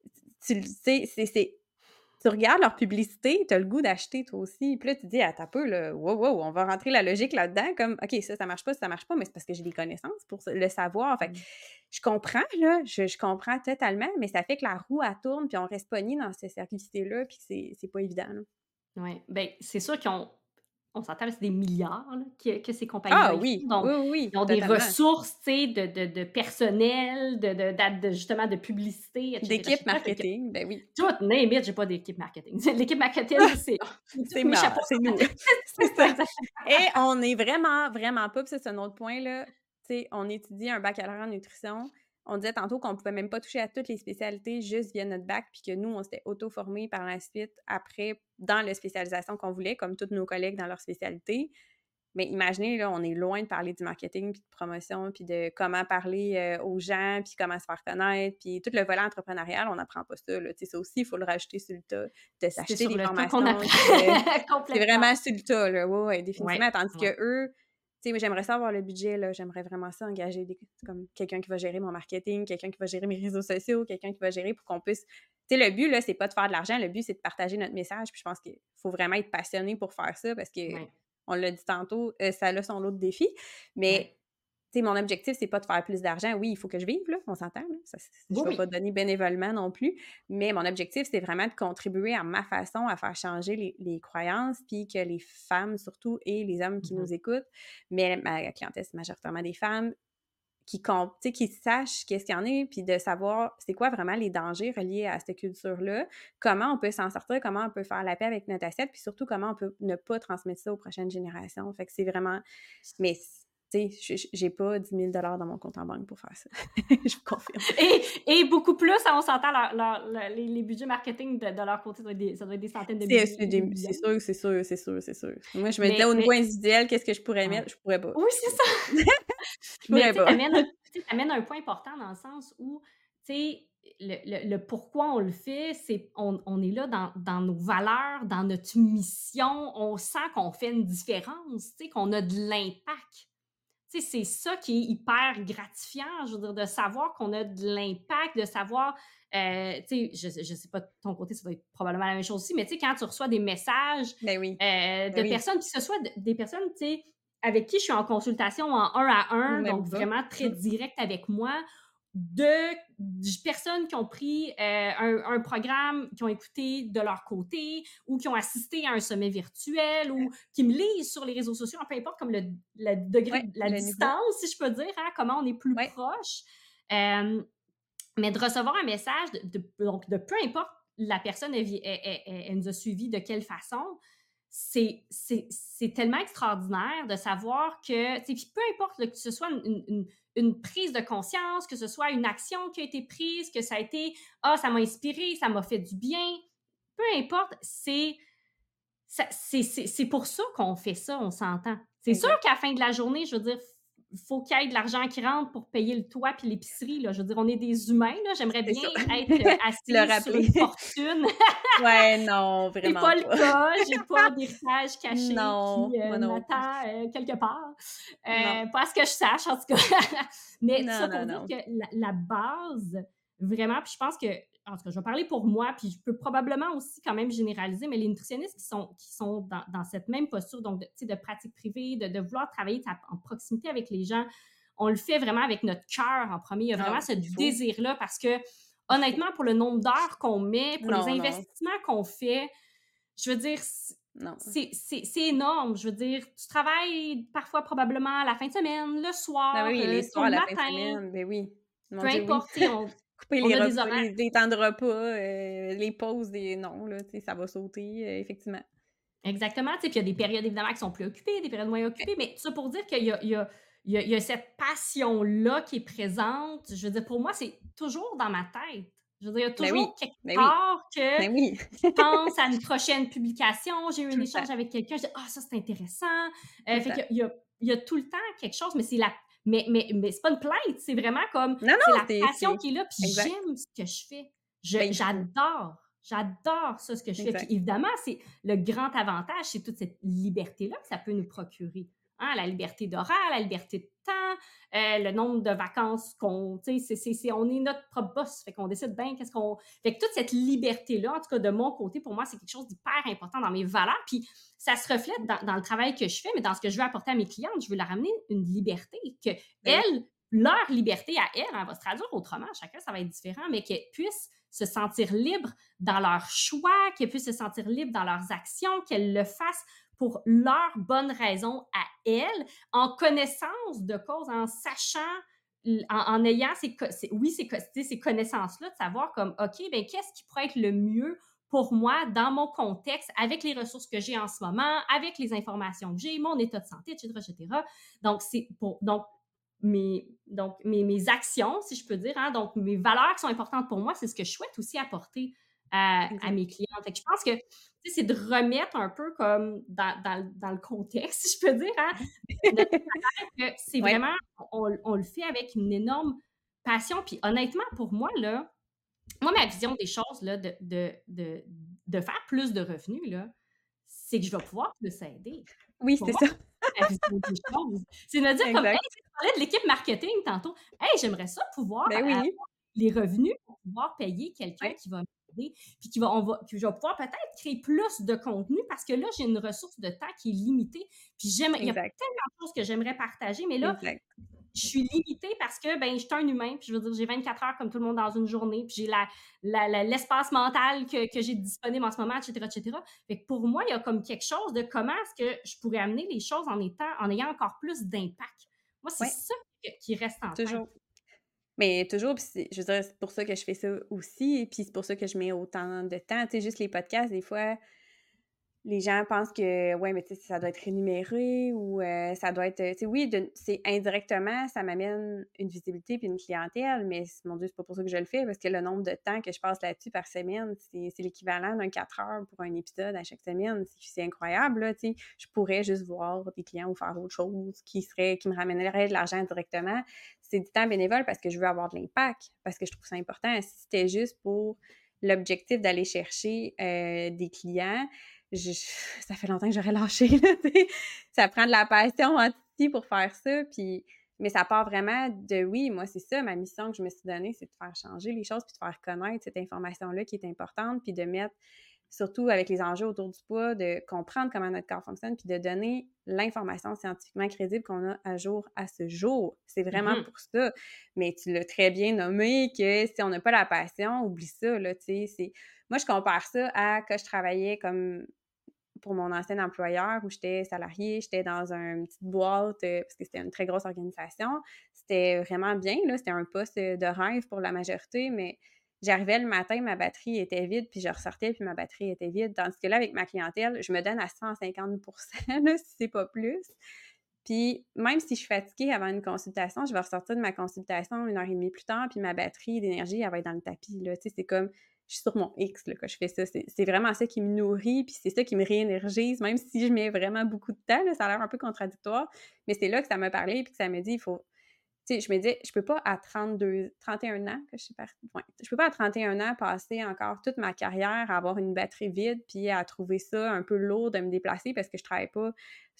Tu le sais, c'est, c'est tu regardes leur publicité, tu as le goût d'acheter toi aussi. Puis là, tu te dis, attends un peu, là, wow, wow, on va rentrer la logique là-dedans, comme, OK, ça, ça marche pas, ça marche pas, mais c'est parce que j'ai des connaissances pour le savoir. Fait que Mhm. je comprends, là, je, je comprends totalement, mais ça fait que la roue, elle tourne, puis on reste pogné dans ce cercle-là, puis c'est, c'est pas évident, là. Ouais, ben, c'est sûr qu'on on s'entend, là, c'est des milliards, là, que que ces compagnies-là, Ah ils font. oui, Donc, oui, oui, ils oui, ont des totalement. ressources, tu sais, de de de personnel, de de d'a de justement de publicité, et cetera, et D'équipe cetera. Fait que marketing, ben oui. tout, name it, j'ai pas d'équipe marketing. L'équipe marketing, c'est C'est tous mes moi, chapeaux. c'est nous. C'est C'est ça, ça. exactement. Et on est vraiment, vraiment pas, puis ça, c'est un autre point, là. Tu sais, on étudie un baccalauréat en nutrition. on disait tantôt qu'on pouvait même pas toucher à toutes les spécialités juste via notre bac, puis que nous, on s'était auto-formés par la suite, après, dans la spécialisation qu'on voulait, comme tous nos collègues dans leur spécialité. Mais imaginez, là, on est loin de parler du marketing, puis de promotion, puis de comment parler euh, aux gens, puis comment se faire connaître, puis tout le volet entrepreneurial, on n'apprend pas ça, là. Tu sais, ça aussi, il faut le rajouter sur le tas, de C'est s'acheter sur des le tas formations. qu'on puis de- apprend C'est complètement. vraiment sur le tas, là, ouais, ouais, définitivement. Ouais, Tandis ouais. que eux, tu sais, moi, j'aimerais ça avoir le budget, là, j'aimerais vraiment ça engager des, comme quelqu'un qui va gérer mon marketing, quelqu'un qui va gérer mes réseaux sociaux, quelqu'un qui va gérer pour qu'on puisse... Tu sais, le but, là, c'est pas de faire de l'argent, le but, c'est de partager notre message, puis je pense qu'il faut vraiment être passionné pour faire ça, parce que Ouais, on l'a dit tantôt, euh, ça a son lot de défis, ouais. mais tu sais, mon objectif, c'est pas de faire plus d'argent. Oui, il faut que je vive, là, on s'entend, là. Ça, c'est- je Oui, vais pas oui. donner bénévolement non plus, mais mon objectif, c'est vraiment de contribuer à ma façon à faire changer les, les croyances, puis que les femmes, surtout, et les hommes qui Mhm. nous écoutent, mais ma clientèle, c'est majoritairement des femmes, qui, comp- tu sais, qui sachent qu'est-ce qu'il y en a, puis de savoir c'est quoi vraiment les dangers reliés à cette culture-là, comment on peut s'en sortir, comment on peut faire la paix avec notre assiette, puis surtout comment on peut ne pas transmettre ça aux prochaines générations. Fait que c'est vraiment... Mais, tu sais, j- j'ai pas dix mille dollars dans mon compte en banque pour faire ça. Je vous confirme. Et, et beaucoup plus, hein, on s'entend, leur- leur- leur- les, les budgets marketing de, de leur côté, ça doit être des, ça doit être des centaines de C'est milliers c'est de des- c'est millions. sûr, c'est sûr, c'est sûr, c'est sûr. Moi, je me disais Mais, au niveau mais individuel, qu'est-ce que je pourrais ouais. mettre? Je pourrais pas. Oui, c'est ça. Je Mais pourrais tu sais, pas. t'amènes un, tu sais, t'amènes un point important dans le sens où, tu sais, le, le, le pourquoi on le fait, c'est on, on est là dans, dans nos valeurs, dans notre mission, on sent qu'on fait une différence, tu sais, qu'on a de l'impact. Tu sais, c'est ça qui est hyper gratifiant, je veux dire, de savoir qu'on a de l'impact, de savoir, euh, tu sais, je, je sais pas de ton côté, ça doit être probablement la même chose aussi, mais tu sais, quand tu reçois des messages Ben oui. euh, Ben de oui. personnes, puis que ce soit de- des personnes, tu sais, avec qui je suis en consultation en un à un, Même donc pas. vraiment très direct avec moi, de, de personnes qui ont pris euh, un, un programme, qui ont écouté de leur côté ou qui ont assisté à un sommet virtuel ou qui me lisent sur les réseaux sociaux, peu importe comme le, le degré, Ouais, de la le niveau. distance, si je peux dire, hein, comment on est plus Ouais. proche. Euh, mais de recevoir un message, de, de, donc de peu importe la personne, elle, elle, elle, elle nous a suivis de quelle façon, c'est, c'est, c'est tellement extraordinaire de savoir que, puis peu importe là, que ce soit une, une, une prise de conscience, que ce soit une action qui a été prise, que ça a été « Ah, ça m'a inspiré, ça m'a fait du bien », peu importe, c'est, ça, c'est, c'est, c'est pour ça qu'on fait ça, on s'entend. C'est Exact. sûr qu'à la fin de la journée, je veux dire, il faut qu'il y ait de l'argent qui rentre pour payer le toit puis l'épicerie. Là. Je veux dire, on est des humains. Là. J'aimerais C'est bien ça. être euh, Le assise sur rappeler. une fortune. Ouais, non, C'est vraiment pas le pas. cas. J'ai pas d'héritage caché Non, qui euh, moi non plus. m'attend euh, quelque part. Non. Euh, pas à ce que je sache, en tout cas. Mais Non, ça non, pour dire non. que la, la base, vraiment, puis je pense que, en tout cas, je vais parler pour moi, puis je peux probablement aussi quand même généraliser, mais les nutritionnistes qui sont, qui sont dans, dans cette même posture, donc de, de pratique privée, de, de vouloir travailler en proximité avec les gens, on le fait vraiment avec notre cœur en premier. Il y a vraiment Ah, ce il faut. désir-là parce que, Il faut. honnêtement, pour le nombre d'heures qu'on met, pour les Non, non. investissements qu'on fait, je veux dire, Non. c'est, c'est, c'est énorme. Je veux dire, tu travailles parfois probablement la fin de semaine, le soir, Ben oui, euh, les tôt soirs, le la fin de matin, semaine, ben oui. Mon peu Dieu, oui. importe, tu sais, on, Couper on les a des repas, horaires. les, les temps de repas, euh, les pauses, des non, là, tu sais, ça va sauter, euh, effectivement. Exactement, tu sais, puis il y a des périodes évidemment qui sont plus occupées, des périodes moins occupées, mais tout ça pour dire qu'il y a, il y a, il y a, il y a cette passion-là qui est présente. Je veux dire, pour moi, c'est toujours dans ma tête. Je veux dire, il y a Ben oui, toujours quelque ben oui, part que ben oui. je pense à une prochaine publication, j'ai eu Tout un le temps, échange avec quelqu'un, je dis « Ah, ça, c'est intéressant! tout Euh, » le Fait temps. qu'il y a, il y a tout le temps quelque chose, mais c'est la... Mais, mais, mais c'est pas une plainte, c'est vraiment comme... Non, C'est non, la c'est, passion c'est, qui est là, puis exact. j'aime ce que je fais. Je, Ben, il faut. j'adore, j'adore ça, ce que je fais. Puis Exact. évidemment, c'est le grand avantage, c'est toute cette liberté-là que ça peut nous procurer. Hein, la liberté d'horaire, la liberté de temps, euh, le nombre de vacances qu'on... Tu sais, c'est, c'est, c'est, on est notre propre boss, fait qu'on décide bien qu'est-ce qu'on... Fait que toute cette liberté-là, en tout cas de mon côté, pour moi, c'est quelque chose d'hyper important dans mes valeurs. Puis ça se reflète dans, dans le travail que je fais, mais dans ce que je veux apporter à mes clientes, je veux leur amener une liberté, que Ben oui. elles, leur liberté à elles, elle va se traduire autrement, chacun, ça va être différent, mais qu'elles puissent se sentir libres dans leurs choix, qu'elles puissent se sentir libres dans leurs actions, qu'elles le fassent pour leurs bonnes raisons à elles, en connaissance de cause, en sachant, en, en ayant ces, ces, oui, ces, ces connaissances-là, de savoir comme, OK, bien, qu'est-ce qui pourrait être le mieux pour moi, dans mon contexte, avec les ressources que j'ai en ce moment, avec les informations que j'ai, mon état de santé, et cetera, et cetera. Donc, c'est pour, donc mes, donc, mes, mes actions, si je peux dire, hein, donc mes valeurs qui sont importantes pour moi, c'est ce que je souhaite aussi apporter à, à Exact. mes clients. Fait que je pense que c'est de remettre un peu comme dans, dans, dans le contexte, si je peux dire, hein, notre travail, que c'est Ouais, vraiment, on, on le fait avec une énorme passion. Puis honnêtement, pour moi, là, moi, ma vision des choses, là, de, de, de, de faire plus de revenus, là, c'est que je vais pouvoir plus aider. oui, Pour c'est moi, ça. c'est la vision des choses. C'est de dire comme, hey, Exact. tu parlais de l'équipe marketing tantôt. Hey, j'aimerais ça pouvoir Ben avoir oui, les revenus pour pouvoir payer quelqu'un ouais, qui va m'aider, puis qui va, on va, que je vais pouvoir peut-être créer plus de contenu parce que là, j'ai une ressource de temps qui est limitée. Puis j'aimerais, il y a exact, tellement de choses que j'aimerais partager, mais là, exact. je suis limitée parce que ben je suis un humain, puis je veux dire, j'ai vingt-quatre heures comme tout le monde dans une journée, puis j'ai la, la- la- l'espace mental que, que j'ai disponible en ce moment, et cetera, et cetera. Fait que pour moi, il y a comme quelque chose de comment est-ce que je pourrais amener les choses en étant, en ayant encore plus d'impact. Moi, c'est Ouais, ça qui qui reste en tête. toujours. Mais toujours, puis c'est je veux dire, c'est pour ça que je fais ça aussi, puis c'est pour ça que je mets autant de temps. Tu sais, juste les podcasts, des fois, les gens pensent que, ouais, mais tu sais, ça doit être rémunéré ou euh, ça doit être. Tu sais, oui, de- c'est indirectement, ça m'amène une visibilité puis une clientèle, mais mon Dieu, c'est pas pour ça que je le fais, parce que le nombre de temps que je passe là-dessus par semaine, c'est c'est l'équivalent d'un quatre heures pour un épisode à chaque semaine. C'est c'est incroyable, là, tu sais. Je pourrais juste voir des clients ou faire autre chose qui serait, qui me ramènerait de l'argent directement. C'est du temps bénévole parce que je veux avoir de l'impact, parce que je trouve ça important. Si c'était juste pour l'objectif d'aller chercher euh, des clients, je, ça fait longtemps que j'aurais lâché, là, ça prend de la passion aussi pour faire ça, puis, mais ça part vraiment de, oui, moi, c'est ça, ma mission que je me suis donnée, c'est de faire changer les choses, puis de faire connaître cette information-là qui est importante, puis de mettre, surtout avec les enjeux autour du poids, de comprendre comment notre corps fonctionne, puis de donner l'information scientifiquement crédible qu'on a à jour à ce jour. C'est vraiment Mhm. pour ça. Mais tu l'as très bien nommé que si on n'a pas la passion, oublie ça, là, tu sais, c'est... Moi, je compare ça à quand je travaillais comme pour mon ancien employeur où j'étais salariée, j'étais dans une petite boîte euh, parce que c'était une très grosse organisation. C'était vraiment bien, là, c'était un poste de rêve pour la majorité, mais j'arrivais le matin, ma batterie était vide, puis je ressortais, puis ma batterie était vide. Tandis que là, avec ma clientèle, je me donne à cent cinquante pour cent, là, si c'est pas plus. Puis même si je suis fatiguée avant une consultation, je vais ressortir de ma consultation une heure et demie plus tard, puis ma batterie d'énergie, elle va être dans le tapis, là. Tu sais, c'est comme, je suis sur mon X, là, quand je fais ça. C'est, c'est vraiment ça qui me nourrit, puis c'est ça qui me réénergise, même si je mets vraiment beaucoup de temps, là, ça a l'air un peu contradictoire, mais c'est là que ça m'a parlé, puis que ça me dit, il faut... Tu sais, je me disais, je peux pas à trente-deux, trente et un ans que je suis partie, ouais, je peux pas à trente et un ans passer encore toute ma carrière à avoir une batterie vide puis à trouver ça un peu lourd de me déplacer parce que je travaille pas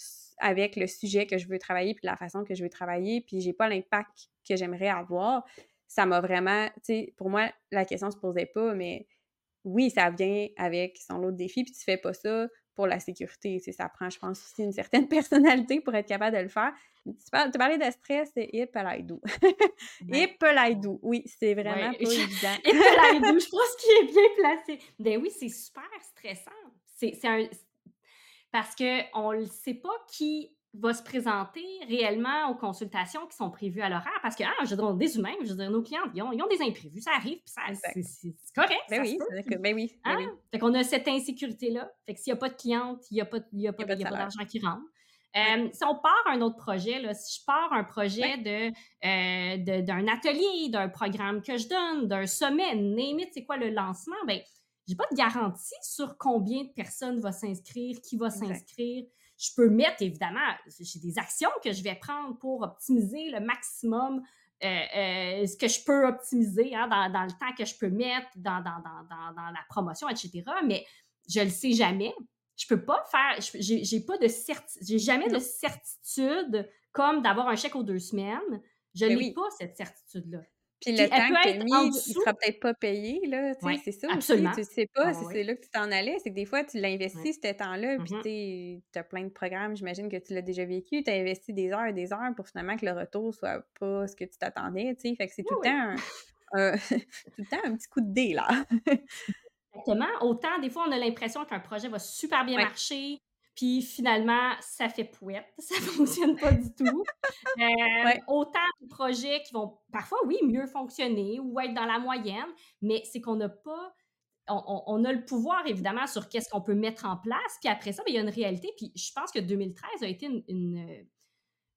avec le sujet que je veux travailler puis la façon que je veux travailler puis j'ai pas l'impact que j'aimerais avoir. Ça m'a vraiment, tu sais, pour moi, la question se posait pas, mais oui, ça vient avec son lot de défis, puis tu fais pas ça pour la sécurité. Tu sais, ça prend, je pense, aussi une certaine personnalité pour être capable de le faire. Tu parles, tu parlais de stress, c'est Hippalaïdou. Ouais. Hippalaïdou, oui, c'est vraiment Ouais. pas évident. Et Pelaïdou, je pense qu'il est bien placé. Ben oui, c'est super stressant. C'est, c'est un, parce qu'on ne sait pas qui va se présenter réellement aux consultations qui sont prévues à l'horaire. Parce que, ah, je veux dire, on est des humains, je veux dire, nos clients, ils ont, ils ont des imprévus, ça arrive, puis ça, Exact. c'est, c'est- c'est correct, Ben ça se oui, peut. c'est que, Puis, ben oui, ben hein? oui. Fait qu'on a cette insécurité-là. Fait que s'il n'y a pas de cliente, il n'y a pas, il y a Il n'y pas, a pas il de y a pas salaire. d'argent qui rentre. Ouais. Euh, si on part un autre projet, là, si je pars un Ouais. projet de, euh, de- d'un atelier, d'un programme que je donne, d'un sommet, name it, c'est quoi le lancement, ben, j'ai pas de garantie sur combien de personnes vont s'inscrire, qui va Exact. s'inscrire. Je peux mettre, évidemment, j'ai des actions que je vais prendre pour optimiser le maximum euh, euh, ce que je peux optimiser hein, dans, dans le temps que je peux mettre dans, dans, dans, dans, dans la promotion, et cetera. Mais je le sais jamais. Je peux pas faire, j'ai, j'ai pas de certi, j'ai jamais de Non. certitude comme d'avoir un chèque aux deux semaines. Je Ben n'ai oui. pas cette certitude-là. Puis Puis le elle temps peut que tu être en mis, il dessous. sera peut-être pas payé, là, tu Oui, sais, c'est ça aussi, absolument. tu sais Ah pas si oui, c'est là que tu t'en allais, c'est que des fois, tu l'as oui. investi ce temps-là, puis Mm-hmm. tu sais, as plein de programmes, j'imagine que tu l'as déjà vécu, tu as investi des heures et des heures pour finalement que le retour soit pas ce que tu t'attendais, tu sais, fait que c'est tout le Oui, temps un, un- tout le temps un petit coup de dé, là. exactement. Autant, des fois, on a l'impression qu'un projet va super bien Ouais, marcher, puis finalement, ça fait pouette, ça fonctionne pas du tout. Euh, ouais, autant de projets qui vont parfois, oui, mieux fonctionner ou être dans la moyenne, mais c'est qu'on n'a pas, on, on- on a le pouvoir, évidemment, sur qu'est-ce qu'on peut mettre en place, puis après ça, ben, il y a une réalité, puis je pense que deux mille treize a été une, une,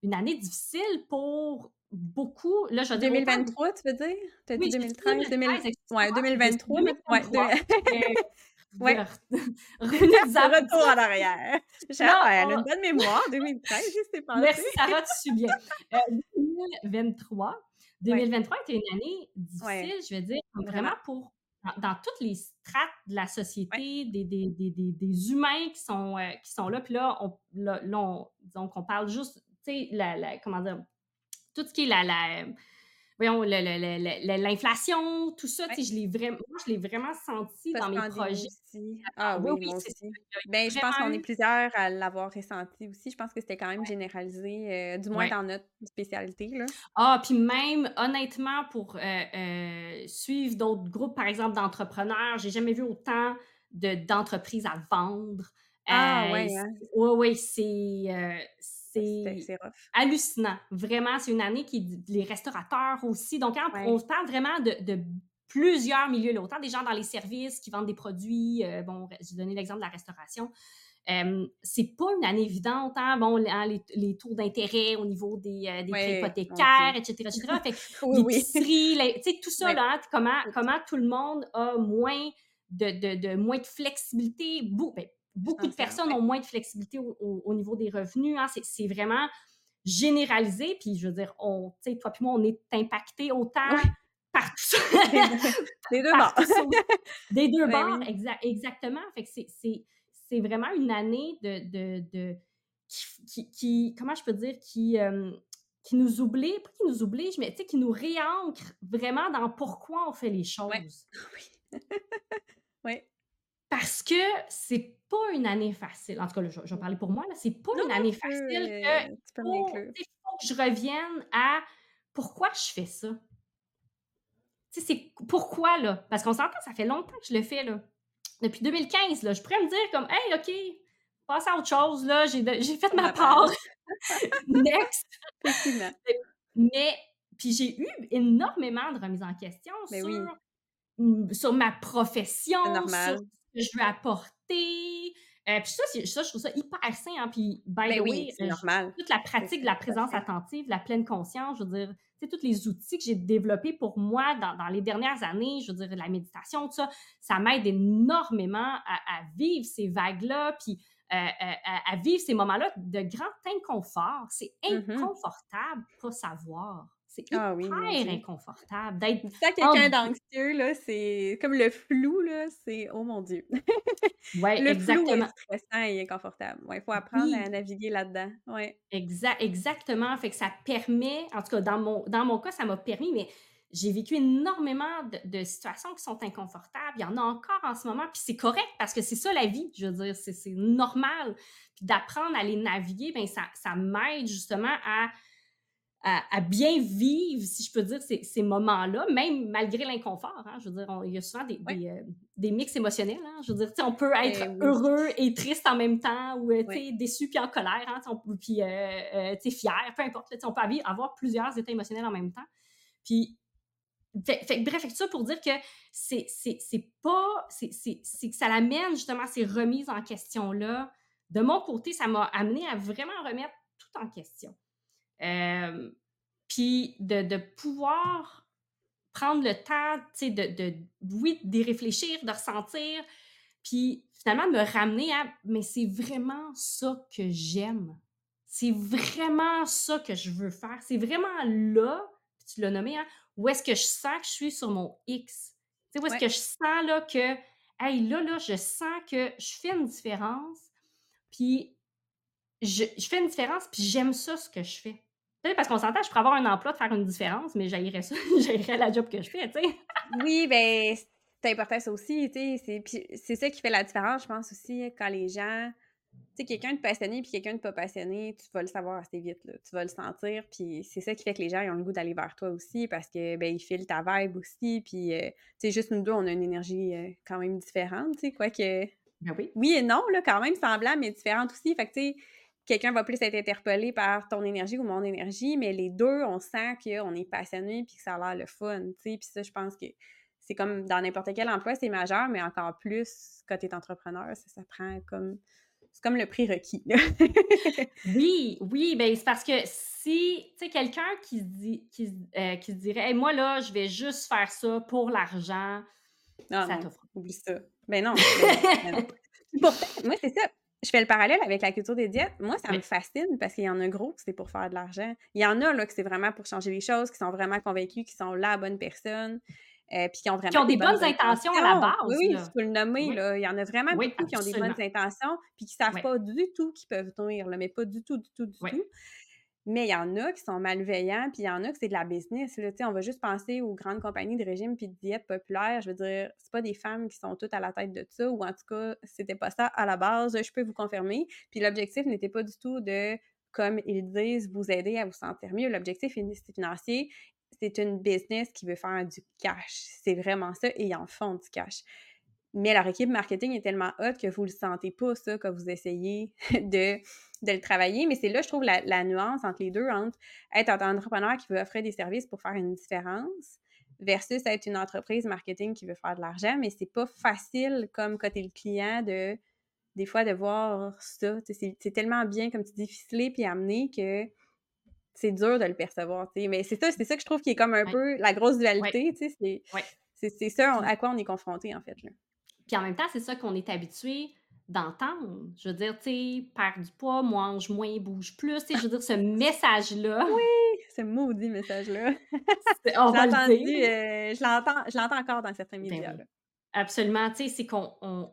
une année difficile pour beaucoup. Là, je vais deux dire mille autant vingt-trois, tu veux dire? Tu as dit oui, deux j'ai mille dit treize, deux mille deux mille treize, ouais, excuse-moi, deux mille mais c'est vingt-trois, mais ouais, deux deux mille vingt-trois. Mais de ouais, revenez dix ans plus retour en tard. arrière. Je suis: Là, «Ah, elle a on une bonne mémoire, deux mille treize, qu'est-ce qui s'est passé?» merci Sarah, tu suis bien. Heu, deux mille vingt-trois deux Ouais, mille vingt-trois était une année difficile, ouais, je vais dire, comme vraiment vraiment. pour dans dans toutes les strates de la Ouais, société, des des des des des humains qui sont, heu, qui sont là. Puis là, on là là, on disons qu'on parle juste, tu sais, la la comment dire? Tout ce qui est la la voyons, le le le le le l'inflation, tout ça, tu ouais. sais, je l'ai vraiment moi, je l'ai vraiment senti dans mes Post-pandémie projets. aussi. Ah Oui, oui, oui, moi c'est ça. aussi. Il y a Ben, je pense qu'on vraiment est eu plusieurs à l'avoir ressenti aussi. Je pense que c'était quand même ouais, généralisé, heu, du moins ouais. dans notre spécialité, là. Ah, puis même honnêtement pour, heu heu, suivre d'autres groupes, par exemple, d'entrepreneurs, j'ai jamais vu autant de d'entreprises à vendre. Ah Heu, ouais, c hein? oui, oui, c'est, heu, C'était c'est c'est rough. hallucinant. Vraiment, c'est une année qui les restaurateurs aussi. Donc quand on Ouais, parle vraiment de de plusieurs milieux, là, autant des gens dans les services qui vendent des produits, heu, bon, j'ai donné l'exemple de la restauration. Euh, c'est pas une année évidente, hein, bon, hein, les, les taux d'intérêt au niveau des, euh, des prêts ouais, mon hypothécaires, Dieu. et cetera, et cetera. Fait que Oui, oui. l'épicerie, les- tu sais, tout ça, Ouais, là, hein, comment, tout, comment tout le monde a moins de, de, de moins de flexibilité. Beau- ben, beaucoup de financière, personnes ouais. ont moins de flexibilité au, au- au niveau des revenus. Hein, c'est, c'est vraiment généralisé. Puis, je veux dire, on, tu sais, toi puis moi, on est impacté autant Ouais, par tout ça, des deux des deux par bords. tout ça des deux Ouais, bords, oui. exa exactement. Fait que c'est c'est c'est vraiment une année de de de qui qui qui comment je peux dire? Qui, hem, qui nous oublie, pas qui nous oblige, mais tu sais, qui nous réancre vraiment dans pourquoi on fait les Ouais. choses. Oui. Ouais. Parce que c'est pas une année facile. En tout cas, là, je je vais parler pour moi, là, c'est pas Non, une non, année tu peux, facile que heu, tu peux faut m'inclure. tu sais, faut que je revienne à pourquoi je fais ça. Tu sais, c'est pourquoi, là? Parce qu'on s'entend, ça fait longtemps que je le fais, là. Depuis deux mille quinze, là, je pourrais me dire comme: «Hey, OK, passe à autre chose, là, j'ai de j'ai fait Tourne ma la part, page. next». Effectivement. Mais puis j'ai eu énormément de remises en question Mais sur, oui, mmh, sur ma c'est profession, sur normal. ce que je veux apporter, heu, puis ça, c'est ça, je trouve ça hyper sain, hein, puis by Ben the oui, way, c'est heu, j normal. toute la C'est pratique de c'est la tout à présence fait. attentive, la pleine conscience, je veux dire, tu sais, tous les outils que j'ai développés pour moi dans dans les dernières années, je veux dire, la méditation, tout ça, ça m'aide énormément à à vivre ces vagues-là, puis, heu heu, à à vivre ces moments-là de grand inconfort. C'est Mmh. inconfortable pas savoir. C'est Ah oui, mon hyper Dieu. inconfortable d'être Dis ça à en quelqu'un d'anxieux, là, c'est comme le flou, là, c'est oh mon Dieu. ouais, Le flou est exactement. stressant et inconfortable. Ouais, il faut apprendre à Oui. naviguer là-dedans. Ouais. Exa exactement, fait que ça permet en tout cas dans mon dans mon cas, ça m'a permis, mais j'ai vécu énormément de de situations qui sont inconfortables. Il y en a encore en ce moment, puis c'est correct parce que c'est ça la vie, je veux dire, c'est c'est normal. Puis d'apprendre à les naviguer, ben ça ça m'aide justement à à, à bien vivre, si je peux dire, ces, ces moments-là, même malgré l'inconfort. Hein, je veux dire, on- il y a souvent des, Ouais. des, euh, des mix émotionnels. Hein, je veux dire, tu sais, on peut être Eh oui. heureux et triste en même temps, ou euh, tu Ouais. sais, déçu puis en colère, hein, tu sais, on peut- puis euh, euh, tu sais, fier, peu importe. Là, tu sais, on peut avi- avoir plusieurs états émotionnels en même temps. Puis, fait, fait- bref, fait que ça pour dire que c'est c'est- c'est pas, c'est c'est- c'est que ça l'amène justement à ces remises en question-là. De mon côté, ça m'a amené à vraiment remettre tout en question. Euh, Puis de, de pouvoir prendre le temps, tu sais, de, de, oui, d'y réfléchir, de ressentir, puis finalement de me ramener à, mais c'est vraiment ça que j'aime. C'est vraiment ça que je veux faire. C'est vraiment là, puis tu l'as nommé, hein, où est-ce que je sens que je suis sur mon X. Tu sais, où est-ce Ouais. que je sens là que, hey, là, là, je sens que je fais une différence, puis je, je fais une différence, puis j'aime ça, ce que je fais. Tu sais, parce qu'on s'entend, je pourrais avoir un emploi de faire une différence, mais j'haïrais ça, j'haïrais la job que je fais, tu sais. Oui, ben, c'est important ça aussi, tu sais, c'est puis c'est ça qui fait la différence, je pense aussi, quand les gens tu sais, quelqu'un de passionné puis quelqu'un de pas passionné, tu vas le savoir assez vite, là. Tu vas le sentir, puis c'est ça qui fait que les gens, ils ont le goût d'aller vers toi aussi parce que, ben, ils filent ta vibe aussi, puis, heu, tu sais, juste nous deux, on a une énergie, heu, quand même différente, tu sais, quoique Ben oui. oui et non, là, quand même semblable, mais différente aussi. Fait que, tu sais, quelqu'un va plus être interpellé par ton énergie ou mon énergie, mais les deux, on sent qu'on est passionné puis que ça a l'air le fun, tu sais. Puis ça, je pense que c'est comme dans n'importe quel emploi, c'est majeur, mais encore plus quand tu es entrepreneur, ça, ça prend comme c'est comme le prérequis, là. Oui, oui, ben c'est parce que si, tu sais, quelqu'un qui se dit qui se heu, qui se dirait: «Hey, moi, là, je vais juste faire ça pour l'argent», Ah ça non, t'offre oublie ça. Ben non, ben non, ben non. Puis pourtant, moi, c'est ça, je fais le parallèle avec la culture des diètes. Moi, ça me Ouais. fascine parce qu'il y en a gros que c'est pour faire de l'argent. Il y en a, là, que c'est vraiment pour changer les choses, qui sont vraiment convaincus qu'ils sont la bonne personne, heu, puis qui ont Qui vraiment ont des des bonnes bonnes intentions à la intentions. Oui, base, oui, tu là. peux le nommer, Oui, là. Il y en a vraiment oui, beaucoup qui ont des bonnes absolument. intentions, puis qui savent Ouais, pas du tout qu'ils peuvent nuire, là, mais pas du tout, du tout, du ouais, tout. Mais il y en a qui sont malveillants, puis il y en a que c'est de la business, là. Tu sais, on va juste penser aux grandes compagnies de régime puis de diète populaires. Je veux dire, c'est pas des femmes qui sont toutes à la tête de ça, ou en tout cas, c'était pas ça à la base, je peux vous confirmer. Puis l'objectif n'était pas du tout de, comme ils disent, vous aider à vous sentir mieux. L'objectif fin- c'est financier. C'est une business qui veut faire du cash. C'est vraiment ça, et ils en font du cash. Mais leur équipe marketing est tellement hot que vous le sentez pas, ça, quand vous essayez de, de le travailler. Mais c'est là, je trouve, la, la nuance entre les deux, entre être un entrepreneur qui veut offrir des services pour faire une différence versus être une entreprise marketing qui veut faire de l'argent. Mais c'est pas facile, comme quand t'es le client, de des fois de voir ça. C'est, c'est tellement bien, comme tu dis, ficelé puis amené, que c'est dur de le percevoir. T'sais. Mais c'est ça, c'est ça que je trouve qui est comme un ouais, peu la grosse ouais, dualité. C'est, ouais. c'est, c'est ça Puis à quoi on est confronté, en fait. Là. puis en même temps, c'est ça qu'on est habitué d'entendre. Je veux dire, tu sais, perds du poids, mange moins, bouge plus. Tu sais, je veux dire, ce message-là, Oui, ce maudit message-là. c'est on Je l'ai va le entendu, dire, là. heu, je l'entends je l'entends encore dans certains Ben médias, oui, là. absolument. Tu sais, c'est qu'on on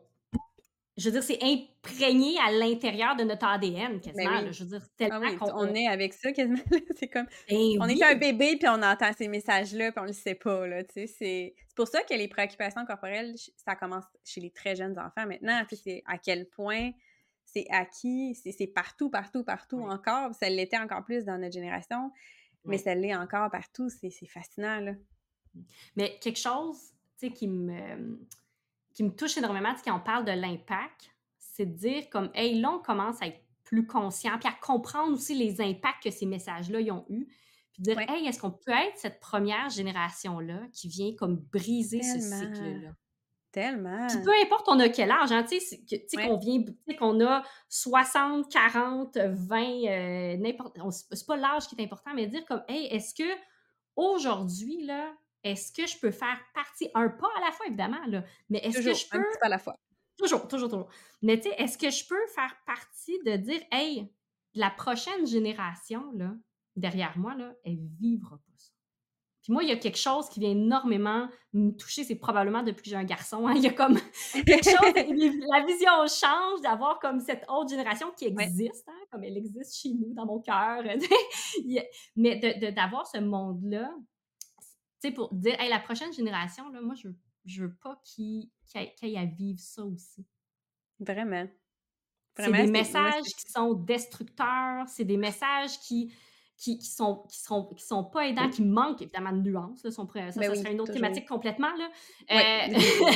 je veux dire, c'est imprégné à l'intérieur de notre A D N Ben quasiment, là. oui. Je veux dire, Ah tellement oui, t qu'on on on est avec ça quasiment, là, c'est comme ben on est un oui! bébé puis on entend ces messages-là puis on le sait pas, là, tu sais? C'est c'est pour ça que les préoccupations corporelles, ch ça commence chez les très jeunes enfants maintenant, tu sais? C'est à quel point c'est acquis, c'est c'est partout, partout, partout Oui, encore, ça l'était encore plus dans notre génération, mais oui. ça l'est encore partout, c'est c'est fascinant, là. Mais quelque chose, tu sais, qui me qui me touche énormément, tu sais, quand on parle de l'impact, c'est de dire comme: «Hey, là, on commence à être plus conscient, puis à comprendre aussi les impacts que ces messages-là, ils ont eu». Puis dire: Ouais, «Hey, est-ce qu'on peut être cette première génération-là qui vient comme briser ce tellement, cycle-là?» Puis tellement. peu importe on a quel âge, hein, tu sais, c'est que tu sais Ouais, qu'on vient tu sais qu'on a soixante, quarante, vingt, heu, n'importe on c'est pas l'âge qui est important, mais dire comme: «Hey, est-ce que aujourd'hui là, est-ce que je peux faire partie» un pas à la fois évidemment là, mais est-ce que toujours, je un peux petit pas à la fois. toujours, toujours, toujours, mais tu sais, est-ce que je peux faire partie de dire: «Hey, la prochaine génération là, derrière moi là, elle vivra pas ça». Puis moi, il y a quelque chose qui vient énormément me toucher, c'est probablement depuis que j'ai un garçon, hein, il y a comme quelque chose, les la vision change d'avoir comme cette autre génération qui Ouais, existe, hein, comme elle existe chez nous, dans mon cœur, tu sais. Il y a mais de de d'avoir ce monde-là, tu sais, pour dire: «Hey, la prochaine génération, là, moi, je veux je veux pas qu'ils qu'ils aient qu'ils aient à vivre ça aussi». vraiment. C'est Vraiment, des c'est moi, messages c'est qui sont destructeurs, c'est des messages qui qui qui sont qui seront qui sont pas aidants, qui manquent évidemment de nuances, là, si on pourrait ça, ben ça serait oui, une autre toujours. thématique complètement, là. Ouais, Heu, définitivement.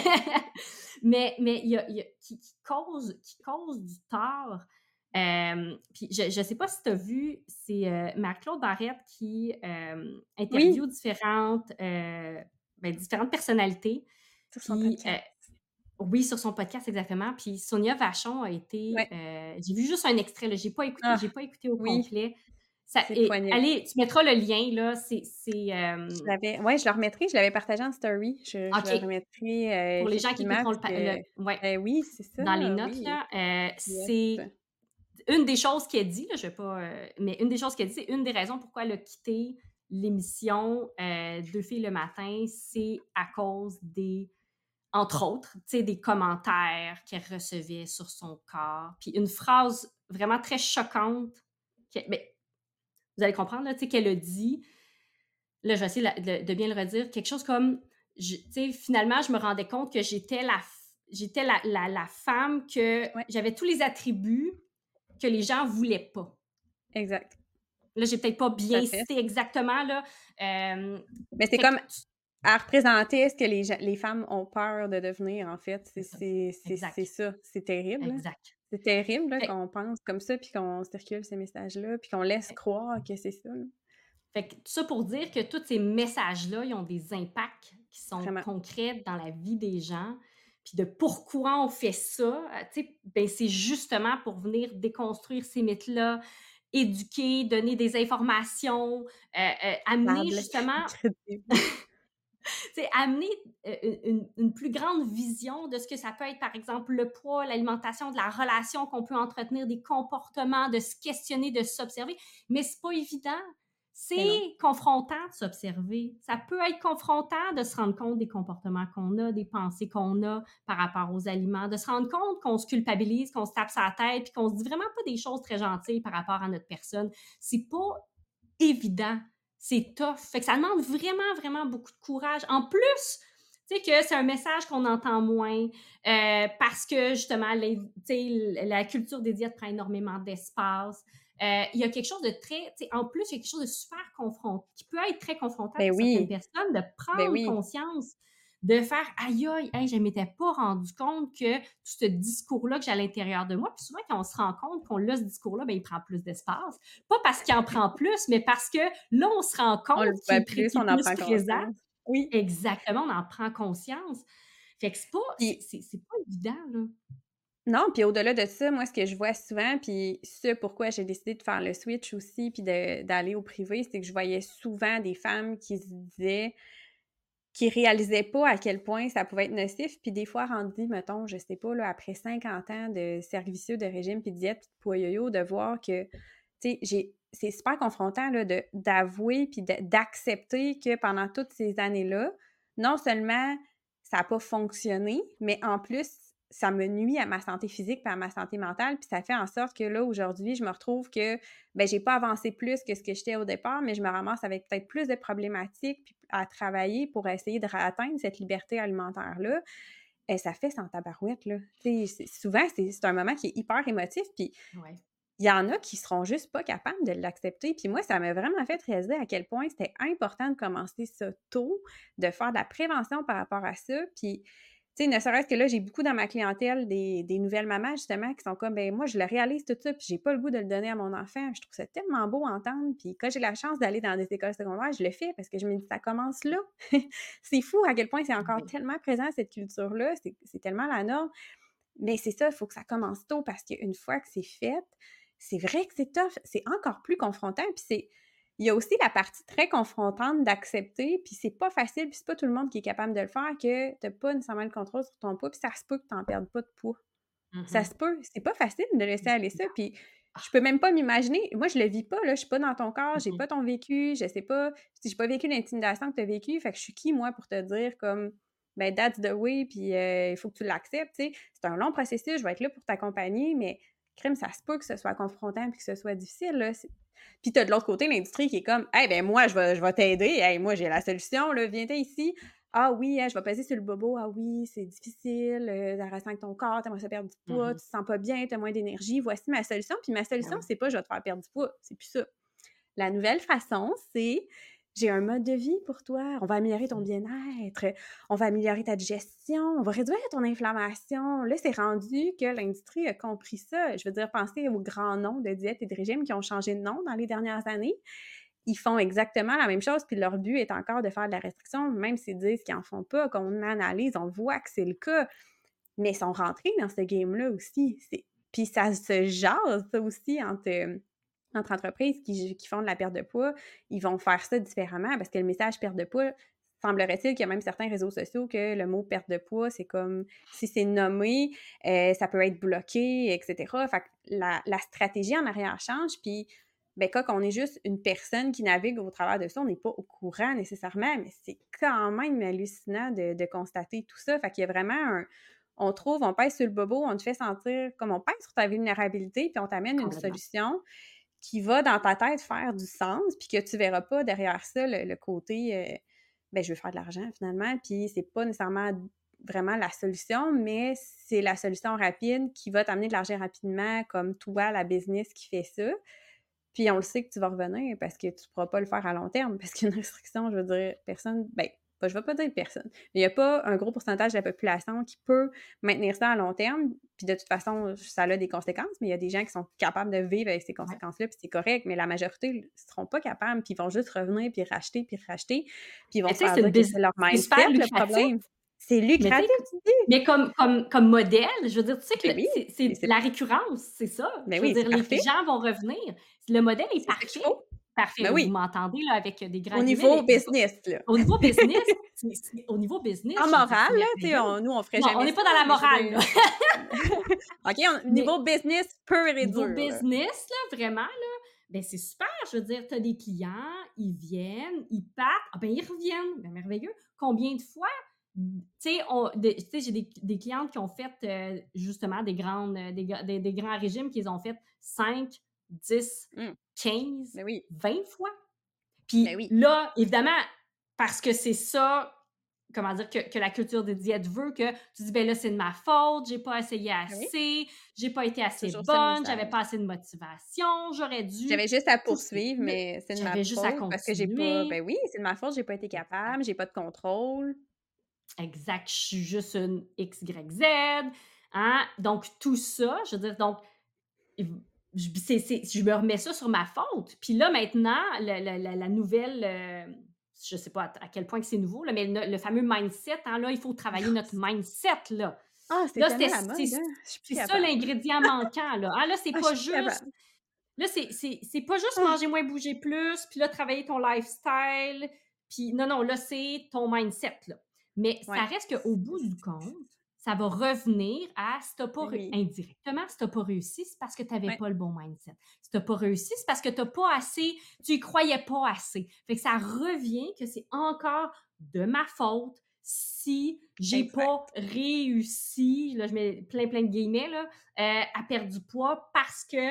mais mais il y a il y a qui qui causent qui causent du tort. Hem, puis je je sais pas si tu as vu, c'est, heu, Marc-Claude Barrette qui, hem, Oui, interviewe différentes, heu, ben, différentes personnalités, sur son puis, heu podcast. oui, sur son podcast, exactement. Puis Sonia Vachon a été, Ouais. heu, j'ai vu juste un extrait, là, j'ai pas écouté j'ai Ah, pas écouté au oui, complet. Ça c'est et poignant. allez, tu mettras le lien, là, c'est c'est, Je hem l'avais ouais, je le remettrai, je l'avais partagé en story. Je je le OK, remettrai, heu, pour les gens qui effectivement, écouteront parce le pa le que ouais, ben oui, c'est dans les ça, notes, oui. là, heu, Yes. c'est une des choses qu'elle dit, là, je vais pas, heu, mais une des choses qu'elle dit, c'est une des raisons pourquoi elle a quitté l'émission, heu, Deux filles le matin, c'est à cause des entre autres, tu sais, des commentaires qu'elle recevait sur son corps. Puis une phrase vraiment très choquante, que, ben, vous allez comprendre, là, tu sais, qu'elle a dit, là, je vais essayer la- de, de bien le redire, quelque chose comme, je- tu sais, finalement, je me rendais compte que j'étais la, f- j'étais la, la, la femme que Ouais, j'avais tous les attributs que les gens voulaient pas. exact, Là, j'ai peut-être pas tout à bien fait. cité exactement, là. Euh, Mais c'est fait que, comme à représenter ce que les gens les femmes ont peur de devenir, en fait. C'est c'est ça. c'est c'est c'est Exact. ça. C'est terrible, là. Exact. C'est terrible, là, Fait qu'on pense comme ça, puis qu'on circule ces messages-là, puis qu'on laisse croire que c'est ça, là. Fait que tout ça pour dire que tous ces messages-là, ils ont des impacts qui sont Vraiment. concrets dans la vie des gens. Puis de pourquoi on fait ça, euh, tu sais, ben c'est justement pour venir déconstruire ces mythes-là, éduquer, donner des informations, euh, euh, amener Stable, justement, crédible. tu sais, amener euh, une, une- une plus grande vision de ce que ça peut être, par exemple, le poids, l'alimentation, de la relation qu'on peut entretenir, des comportements, de se questionner, de s'observer. Mais c'est pas évident. Mais non. C'est confrontant de s'observer. Ça peut être confrontant de se rendre compte des comportements qu'on a, des pensées qu'on a par rapport aux aliments, de se rendre compte qu'on se culpabilise, qu'on se tape sa tête, puis qu'on se dit vraiment pas des choses très gentilles par rapport à notre personne. C'est pas évident. C'est tough. Fait que ça demande vraiment, vraiment beaucoup de courage. En plus, tu sais que c'est un message qu'on entend moins euh, parce que justement, les, la culture des diètes prend énormément d'espace. Euh, il y a quelque chose de très, tu sais, en plus, il y a quelque chose de super confrontant, qui peut être très confrontant Ben pour certaines oui, personnes, de ben prendre oui. conscience, de faire aïe aïe, hey, je ne m'étais pas rendu compte que tout ce discours-là que j'ai à l'intérieur de moi. Puis souvent, quand on se rend compte qu'on a ce discours-là, ben, il prend plus d'espace. Pas parce qu'il en prend plus, mais parce que là, on se rend On le compte qu'il voit est, pré- plus, qu'il est on en plus prend présent. conscience. Oui. Exactement, on en prend conscience. Fait que c'est pas, c'est, Puis c'est, c'est pas évident, là. non, puis au-delà de ça, moi, ce que je vois souvent, puis ce pourquoi j'ai décidé de faire le switch aussi, puis de d'aller au privé, c'est que je voyais souvent des femmes qui se disaient qui réalisaient pas à quel point ça pouvait être nocif, puis des fois rendues, mettons, je sais pas, là, après cinquante ans de servicieux, de régime, puis de diète, puis de poids yo-yo, de voir que, tu sais, j'ai c'est super confrontant, là, de d'avouer puis de d'accepter que pendant toutes ces années-là, non seulement ça a pas fonctionné, mais en plus, ça me nuit à ma santé physique puis à ma santé mentale, puis ça fait en sorte que là, aujourd'hui, je me retrouve que, ben j'ai pas avancé plus que ce que j'étais au départ, mais je me ramasse avec peut-être plus de problématiques puis à travailler pour essayer de atteindre cette liberté alimentaire-là. Et ça fait sans tabarouette, là. Tu sais, souvent, c'est, c'est un moment qui est hyper émotif, puis Ouais. il y en a qui seront juste pas capables de l'accepter. Puis moi, ça m'a vraiment fait réaliser à quel point c'était important de commencer ça tôt, de faire de la prévention par rapport à ça. Puis, tu sais, ne serait-ce que là, j'ai beaucoup dans ma clientèle des, des nouvelles mamans, justement, qui sont comme, ben moi, je le réalise tout ça, puis j'ai pas le goût de le donner à mon enfant. Je trouve ça tellement beau à entendre. Puis quand j'ai la chance d'aller dans des écoles secondaires, je le fais parce que je me dis, ça commence là. C'est fou à quel point c'est encore Ouais. tellement présent, cette culture-là. C'est, c'est tellement la norme. Mais c'est ça, il faut que ça commence tôt parce qu'une fois que c'est fait, c'est vrai que c'est tough, c'est encore plus confrontant. Puis c'est, il y a aussi la partie très confrontante d'accepter, puis c'est pas facile, puis c'est pas tout le monde qui est capable de le faire, que t'as pas nécessairement le contrôle sur ton poids, puis ça se peut que t'en perdes pas de poids. Ça Mhm. se peut, c'est pas facile de laisser aller ça, puis Ah, je peux même pas m'imaginer, moi je le vis pas, là, je suis pas dans ton corps, j'ai mhm. pas ton vécu, je sais pas, si j'ai pas vécu l'intimidation que t'as vécu, fait que je suis qui, moi, pour te dire comme, ben that's the way, puis euh, il faut que tu l'acceptes, tu sais. C'est un long processus, je vais être là pour t'accompagner, mais crime, ça se peut que ce soit confrontant puis que ce soit difficile, là. C'est- Puis t'as de l'autre côté l'industrie qui est comme, hey, ben moi, je vais, je vais t'aider, hey, moi, j'ai la solution, là, viens-t'en ici. Ah oui, hein, je vais peser sur le bobo. Ah oui, c'est difficile, euh, ça ressent que ton corps, t'aimerais ça perdre du poids, Mhm. tu te sens pas bien, t'as moins d'énergie. Voici ma solution. Puis ma Ben solution, oui. c'est pas je vais te faire perdre du poids, c'est plus ça. La nouvelle façon, c'est j'ai un mode de vie pour toi. On va améliorer ton bien-être, on va améliorer ta digestion, on va réduire ton inflammation. Là, c'est rendu que l'industrie a compris ça. Je veux dire, pensez aux grands noms de diète et de régime qui ont changé de nom dans les dernières années. Ils font exactement la même chose, puis leur but est encore de faire de la restriction, même s'ils disent qu'ils n'en font pas, qu'on analyse, on voit que c'est le cas. Mais ils sont rentrés dans ce game-là aussi. C'est... Puis ça se jase, ça aussi, entre, entre entreprises qui, qui font de la perte de poids. Ils vont faire ça différemment parce que le message perte de poids, semblerait-il qu'il y a même certains réseaux sociaux que le mot perte de poids, c'est comme si c'est nommé, euh, ça peut être bloqué, et cetera. Fait que la, la stratégie en arrière change, puis ben, quand on est juste une personne qui navigue au travers de ça, on n'est pas au courant nécessairement, mais c'est quand même hallucinant de, de constater tout ça. Fait qu'il y a vraiment un, on trouve, on pèse sur le bobo, on te fait sentir comme on pèse sur ta vulnérabilité, puis on t'amène une Complètement. solution qui va dans ta tête faire du sens, puis que tu verras pas derrière ça le, le côté euh, ben je veux faire de l'argent finalement, puis c'est pas nécessairement vraiment la solution, mais c'est la solution rapide qui va t'amener de l'argent rapidement, comme toi, la business qui fait ça. Puis on le sait que tu vas revenir parce que tu ne pourras pas le faire à long terme, parce qu'une restriction, je veux dire, personne, ben, je ne vais pas dire personne, mais il n'y a pas un gros pourcentage de la population qui peut maintenir ça à long terme. Puis de toute façon, ça a des conséquences, mais il y a des gens qui sont capables de vivre avec ces Ouais. conséquences-là, puis c'est correct, mais la majorité ne seront pas capables, puis ils vont juste revenir, puis racheter, puis racheter, puis ils vont Mais se tu sais, faire c'est dire une que bus- c'est leur c'est super mindset le lucratif. problème. C'est Mais tu sais, lucratif, tu dis? mais comme comme comme modèle, je veux dire, tu sais que Ben le oui, c'est mais c'est c'est la récurrence, c'est ça. ben Je veux oui, c'est dire, les parfait. gens vont revenir. Le modèle est C'est ça qu'il parfait. faut. Parfait, Ben là, vous oui, m'entendez, là, avec, des au grands guillemets, niveau mais v business, là. au niveau business, c'est c'est au niveau En business, je veux dire, morale, c'est là, tu sais, merveilleux. on nous, on ferait Non, on jamais n'est ça, pas dans la mais je veux morale, là. dire OK, on Mais niveau business pur et niveau dur, là. business, là, vraiment, là, ben c'est super. Je veux dire, tu as des clients, ils viennent, ils partent, ah ben ils reviennent, ben merveilleux. Combien de fois, tu sais, on de tu sais, j'ai des des clientes qui ont fait, heu, justement des grandes, heu, des gra des des grands régimes qu'ils ont fait cinq, dix, Mmh. quinze, Ben oui, vingt fois. ben Puis oui, là, évidemment, parce que c'est ça, comment dire, que, que la culture des diètes veut, que tu dis, ben là, c'est de ma faute, j'ai pas essayé ben oui, assez, j'ai pas été assez toujours ça le bonne, j'avais message. pas assez de motivation, j'aurais dû J'avais juste à pousser poursuivre, plus. mais c'est de ma J'avais juste à faute parce que j'ai pas continuer. ben oui, c'est de ma faute, j'ai pas été Exact. capable, j'ai pas de contrôle. Exact. Je suis juste une X, Y, Z. Hein? Donc, tout ça, je veux dire, donc, je, c'est, c'est- je me remets ça sur ma faute. Puis là, maintenant, le- le- la, la nouvelle, euh, je sais pas à, à quel point que c'est nouveau, là, mais le, le fameux mindset, hein, là, il faut travailler notre mindset. Là, Ah, c'est là c'est, tellement la c'est, mode, hein? Je suis plus c'est ça capable. l'ingrédient manquant. Là, hein, là c'est Ah, je pas suis plus juste. capable. Là, c'est, c'est, c'est pas juste Ah! manger moins, bouger plus, puis là, travailler ton lifestyle. Puis non, non, là, c'est ton mindset. Là. Mais ça Ouais. reste qu'au bout du compte, ça va revenir à si t'as pas Ben ré- oui. indirectement, si t'as pas réussi, c'est parce que tu n'avais Ouais, pas le bon mindset. Si t'as pas réussi, c'est parce que t'as pas assez, tu y croyais pas assez. Fait que ça revient que c'est encore de ma faute si j'ai pas exact. réussi, là je mets plein plein de guillemets là, euh, à perdre du poids parce que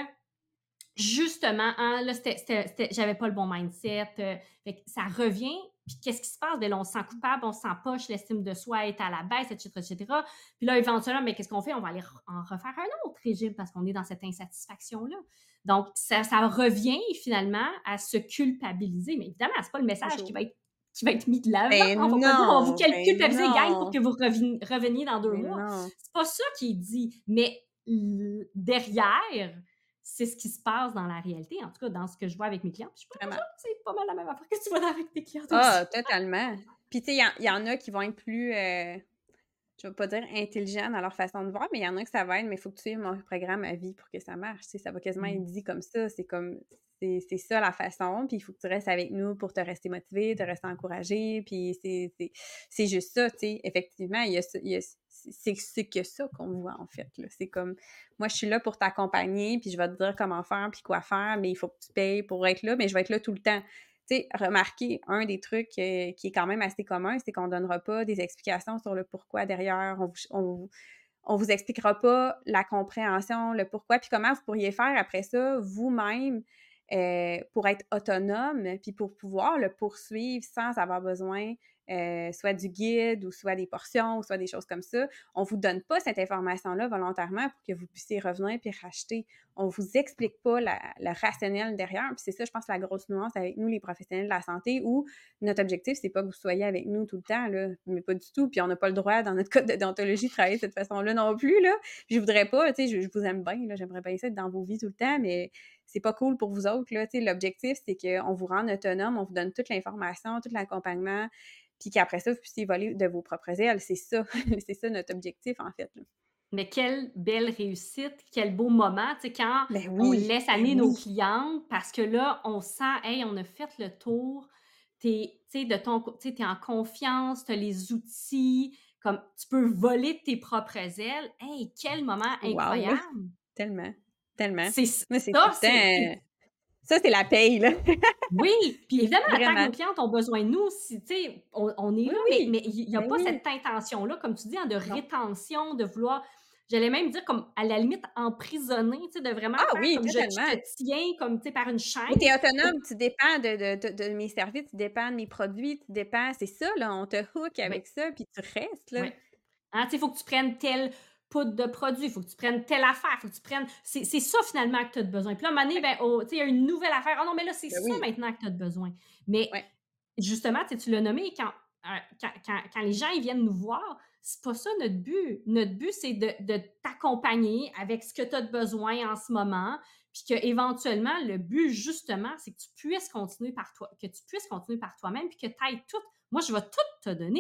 justement, hein, là, c'était, c'était, c'était- j'avais pas le bon mindset. Euh, fait que ça revient. Puis qu'est-ce qui se passe? Bien, là, on se sent coupable, on se sent poche, l'estime de soi est à la baisse, et cetera, et cetera. Puis là, éventuellement, mais qu'est-ce qu'on fait? On va aller re- en refaire un autre régime parce qu'on est dans cette insatisfaction-là. Donc, ça, ça revient finalement à se culpabiliser. Mais évidemment, c'est pas le message qui Toujours. va être, qui va être mis de l'avant. Ben On va pas dire on vous non, ben culpabiliser, gang, pour non, que vous reveniez, reveniez dans deux ben mois. non. C'est pas ça qui est dit. Mais l- derrière, c'est ce qui se passe dans la réalité, en tout cas dans ce que je vois avec mes clients. Puis je suis pas mal Vraiment. sûre que c'est pas mal la même affaire que tu vois avec tes clients aussi. Ah, totalement. Puis tu sais, il y en il y en a qui vont être plus, heu, je vais pas dire intelligents dans leur façon de voir, mais il y en a que ça va être: «Mais il faut que tu suives mon programme à vie pour que ça marche». Tu sais, ça va quasiment être Mmh. dit comme ça. C'est comme c'est c'est ça la façon, puis il faut que tu restes avec nous pour te rester motivé, te rester encouragé, puis c'est c'est c'est juste ça, tu sais. Effectivement, il y a ça il y a c'est c'est que ça qu'on voit, en fait, là. C'est comme: «Moi, je suis là pour t'accompagner, puis je vais te dire comment faire, puis quoi faire, mais il faut que tu payes pour être là, mais je vais être là tout le temps». Tu sais, remarquez, un des trucs, heu, qui est quand même assez commun, c'est qu'on donnera pas des explications sur le pourquoi derrière. On vous on vous on vous expliquera pas la compréhension, le pourquoi, puis comment vous pourriez faire après ça vous-même, heu, pour être autonome, puis pour pouvoir le poursuivre sans avoir besoin, heu, soit du guide ou soit des portions ou soit des choses comme ça. On vous donne pas cette information-là volontairement pour que vous puissiez revenir puis racheter. On vous explique pas la le rationnel derrière, puis c'est ça, je pense, la grosse nuance avec nous, les professionnels de la santé, où notre objectif, c'est pas que vous soyez avec nous tout le temps, là, mais pas du tout, puis on n'a pas le droit, dans notre code de déontologie, de travailler de cette façon-là non plus, là. Puis je voudrais pas, tu sais, je je vous aime bien, là, j'aimerais bien ça être dans vos vies tout le temps, mais c'est pas cool pour vous autres, là, tu sais. L'objectif, c'est qu'on vous rende autonome, on vous donne toute l'information, tout l'accompagnement, puis qu'après ça, vous puissiez voler de vos propres ailes. C'est ça, c'est ça notre objectif, en fait, là. Mais quelle belle réussite, quel beau moment, tu sais, quand Ben on oui, laisse ben aller nos oui, clientes parce que là, on sent, hey, on a fait le tour, t'es, tu sais, de ton, co- tu sais, t'es en confiance, t'as les outils, comme tu peux voler de tes propres ailes. Hey, quel moment wow, incroyable! tellement, tellement. C'est Moi, c'est tout ça, le c'est, c'est temps, heu, ça, c'est la paye, là. oui, puis évidemment, tant que nos Vraiment. clientes ont besoin de nous, si tu sais, on on est Oui, là, mais oui, mais il y a ben pas oui. cette intention-là, comme tu dis, hein, de Non. rétention, de vouloir j'allais même dire comme à la limite emprisonner, tu sais, de vraiment Ah faire oui, comme je je totalement. te tiens comme, tu sais, par une Mais tu chaîne es pour autonome, tu dépends de de de de mes services, tu dépends de mes produits, tu dépends c'est ça, là, on te hook ben, avec ça, puis tu restes, là. ouais. Hein, tu sais, il faut que tu prennes telle poudre de produit, il faut que tu prennes telle affaire, il faut que tu prennes c'est c'est ça finalement que tu as besoin. Puis là, à un moment donné, Ouais, ben, oh, tu sais, il y a une nouvelle affaire. «Ah non, mais là, c'est ben ça oui, maintenant que tu as besoin». Mais ouais, justement, tu sais, tu l'as nommé, quand, heu, quand quand quand les gens, ils viennent nous voir, c'est pas ça notre but. Notre but, c'est de de t'accompagner avec ce que tu as de besoin en ce moment, puis qu'éventuellement, le but, justement, c'est que tu puisses continuer par toi que tu puisses continuer par toi-même, puis que tu ailles tout moi, je vais tout te donner.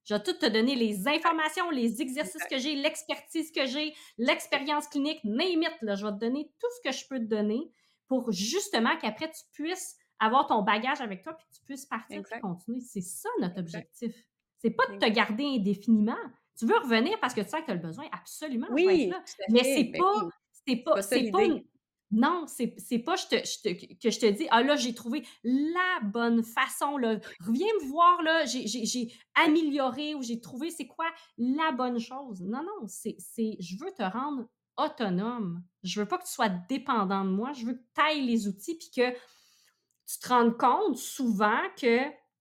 Je vais tout te donner les informations, les exercices Exact. que j'ai, l'expertise que j'ai, l'expérience clinique, name it, là, je vais te donner tout ce que je peux te donner pour justement qu'après tu puisses avoir ton bagage avec toi puis que tu puisses partir puis Exact. continuer. C'est ça notre Exact. objectif. C'est pas de te Exact. garder indéfiniment. Tu veux revenir parce que tu sens que tu as le besoin, absolument, je vais être Oui, là. tout à Mais fait. c'est Ben pas oui, c'est c'est pas pas ça c'est pas l'idée. une non, c'est c'est pas je te je te que je te dis: «Ah là, j'ai trouvé la bonne façon, là. Reviens me voir, là, j'ai j'ai j'ai Ouais, amélioré ou j'ai trouvé c'est quoi la bonne chose». Non, non, c'est c'est je veux te rendre autonome. Je veux pas que tu sois dépendant de moi. Je veux que tu ailles les outils puis que tu te rendes compte souvent que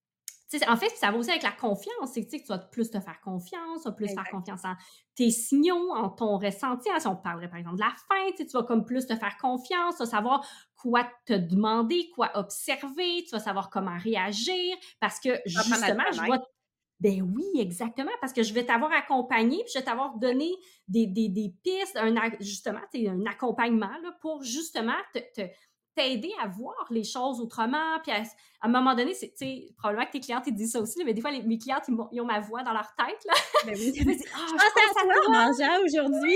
tu sais, en fait, ça va aussi avec la confiance. C'est que, tu sais, que tu vas plus te faire confiance, tu vas plus faire exact. confiance en tes signaux, en ton ressenti. Hein, si on parlerait, par exemple, de la faim, tu sais, tu vas comme plus te faire confiance, tu vas savoir quoi te demander, quoi observer, tu vas savoir comment réagir parce que, Apprendre à te justement, je vais connaître. ben oui, exactement, parce que je vais t'avoir accompagné, puis je vais t'avoir donné des des des pistes, un ac justement, tu sais, un accompagnement, là, pour justement te te t'aider à voir les choses autrement, puis à à un moment donné, c'est tu sais, probablement que tes clientes, ils disent ça aussi, là, mais des fois, les mes clientes, ils m'ont ils ont ma voix dans leur tête, là. Ben oui. Des fois, ils disent: Je «Ah, je pensais à pense à toi toi!» en mangeant aujourd'hui.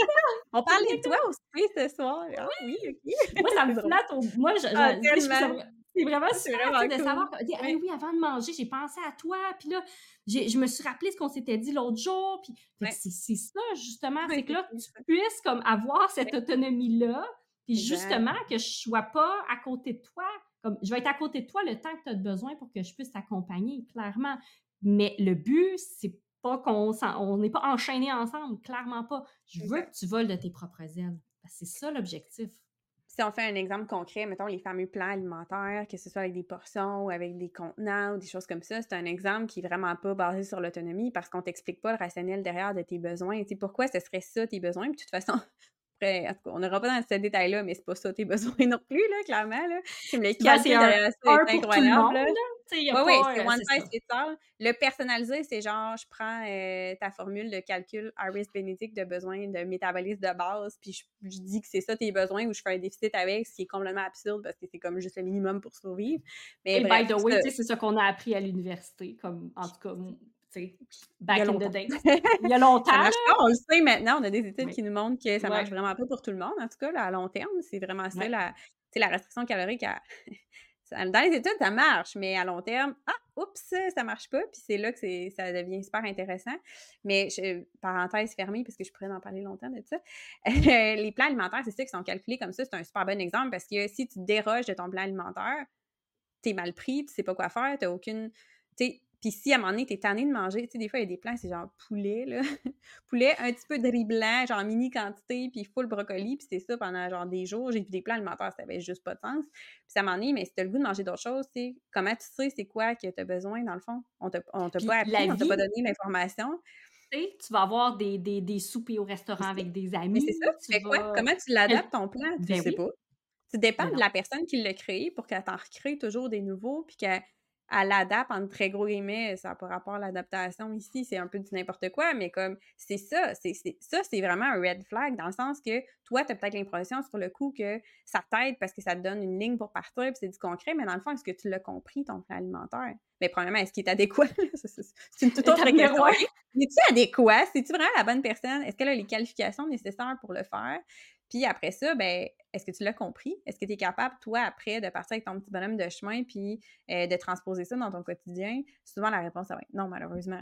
On parlait de toi Exactement. au souper ce soir. Ah oui, OK. Moi, ça C'est me drôle. flatte au moi, je Ah je tu sais, je trouve ça tellement. vrai c'est vraiment Ça, c'est super, tu vraiment sais, de cool. savoir que dire: «Hey, Ouais, oui, avant de manger, j'ai pensé à toi, puis là, j'ai je me suis rappelé ce qu'on s'était dit l'autre jour», puis fait que ouais. c'est c'est ça, justement, Ouais, c'est que c'est là, cool tu ça. puisses comme avoir cette Ouais, autonomie-là, puis exact. justement que je sois pas à côté de toi, comme je vais être à côté de toi le temps que tu as besoin pour que je puisse t'accompagner, clairement. Mais le but, c'est pas qu'on s'en on n'est pas enchaînés ensemble, clairement pas. Je veux que Exact. tu voles de tes propres ailes. Parce que c'est ça l'objectif. Si on fait un exemple concret, mettons les fameux plans alimentaires, que ce soit avec des portions ou avec des contenants ou des choses comme ça, c'est un exemple qui est vraiment pas basé sur l'autonomie parce qu'on t'explique pas le rationnel derrière de tes besoins. Tu sais, pourquoi ce serait ça tes besoins? Puis de toute façon, après, en tout cas, on n'ira pas dans ce détail-là, mais c'est pas ça tes besoins non plus, là, clairement, là. Comme le Ben, c'est calcul un derrière ça est un pour tout le incroyable, monde, là. là. Tu sais, il y a Oui, oui, pas, c'est heu, one c'est size ça. fits all. Le personnalisé, c'est genre, je prends, heu, ta formule de calcul Harris-Benedict de besoin de métabolisme de base, puis je je dis que c'est ça tes besoins ou je fais un déficit avec, ce qui est complètement absurde parce que c'est comme juste le minimum pour survivre. Mais Et by bref, the way, ça, tu sais, c'est ça qu'on a appris à l'université, comme en tout cas, m tu sais, il y a back in the longtemps. days. Il y a longtemps, Ça marche là, pas, on le sait maintenant, on a des études mais qui nous montrent que ça ouais, marche vraiment pas pour tout le monde, en tout cas, là, à long terme, c'est vraiment ça ouais, la tu sais, la restriction calorique à ça dans les études, ça marche, mais à long terme, ah, oups, ça marche pas, puis c'est là que c'est ça devient super intéressant. Mais je parenthèse fermée, parce que je pourrais en parler longtemps de ça. Les plans alimentaires, c'est ça qui sont calculés comme ça, c'est un super bon exemple parce que si tu déroges de ton plan alimentaire, t'es mal pris, tu sais pas quoi faire, t'as aucune. Tu sais, puis si à un moment donné, t'es tanné de manger, tu sais, des fois, il y a des plans, c'est genre poulet, là. Poulet, un petit peu de riz blanc, genre mini quantité, puis full brocoli, puis c'est ça pendant genre des jours. J'ai vu des plans alimentaires, ça avait juste pas de sens. Puis à un moment donné, mais si t'as le goût de manger d'autres choses, tu sais, comment tu sais c'est quoi que t'as besoin, dans le fond? On t'a on t'a pas puis la appris, on t'a pas vie, donné l'information. tu sais, tu vas avoir des des des soupers au restaurant C'est ça. avec des Mais c'est ça, amis, tu tu fais quoi? vas Comment tu quel l'adaptes ton plan? Tu le ben sais oui, pas. Tu dépends ben de non. la personne qui l'a créé pour qu'elle t'en recrée toujours des nouveaux, puis qu'elle elle l'adapte entre très gros guillemets, ça a pas rapport à l'adaptation ici, c'est un peu du n'importe quoi, mais comme c'est ça, c'est c'est ça, c'est vraiment un red flag dans le sens que toi, tu as peut-être l'impression sur le coup que ça t'aide parce que ça te donne une ligne pour partir, puis c'est du concret, mais dans le fond, est-ce que tu l'as compris ton plan alimentaire? Mais premièrement, est-ce qu'il est adéquat? Ça, c'est c'est une toute autre Étape question, numéro un. OK? Est-tu adéquat? C'est-tu vraiment la bonne personne? Est-ce qu'elle a les qualifications nécessaires pour le faire? Puis après ça, ben, est-ce que tu l'as compris? Est-ce que tu es capable, toi, après, de partir avec ton petit bonhomme de chemin puis euh, de transposer ça dans ton quotidien? Souvent, la réponse, ça va être non, malheureusement.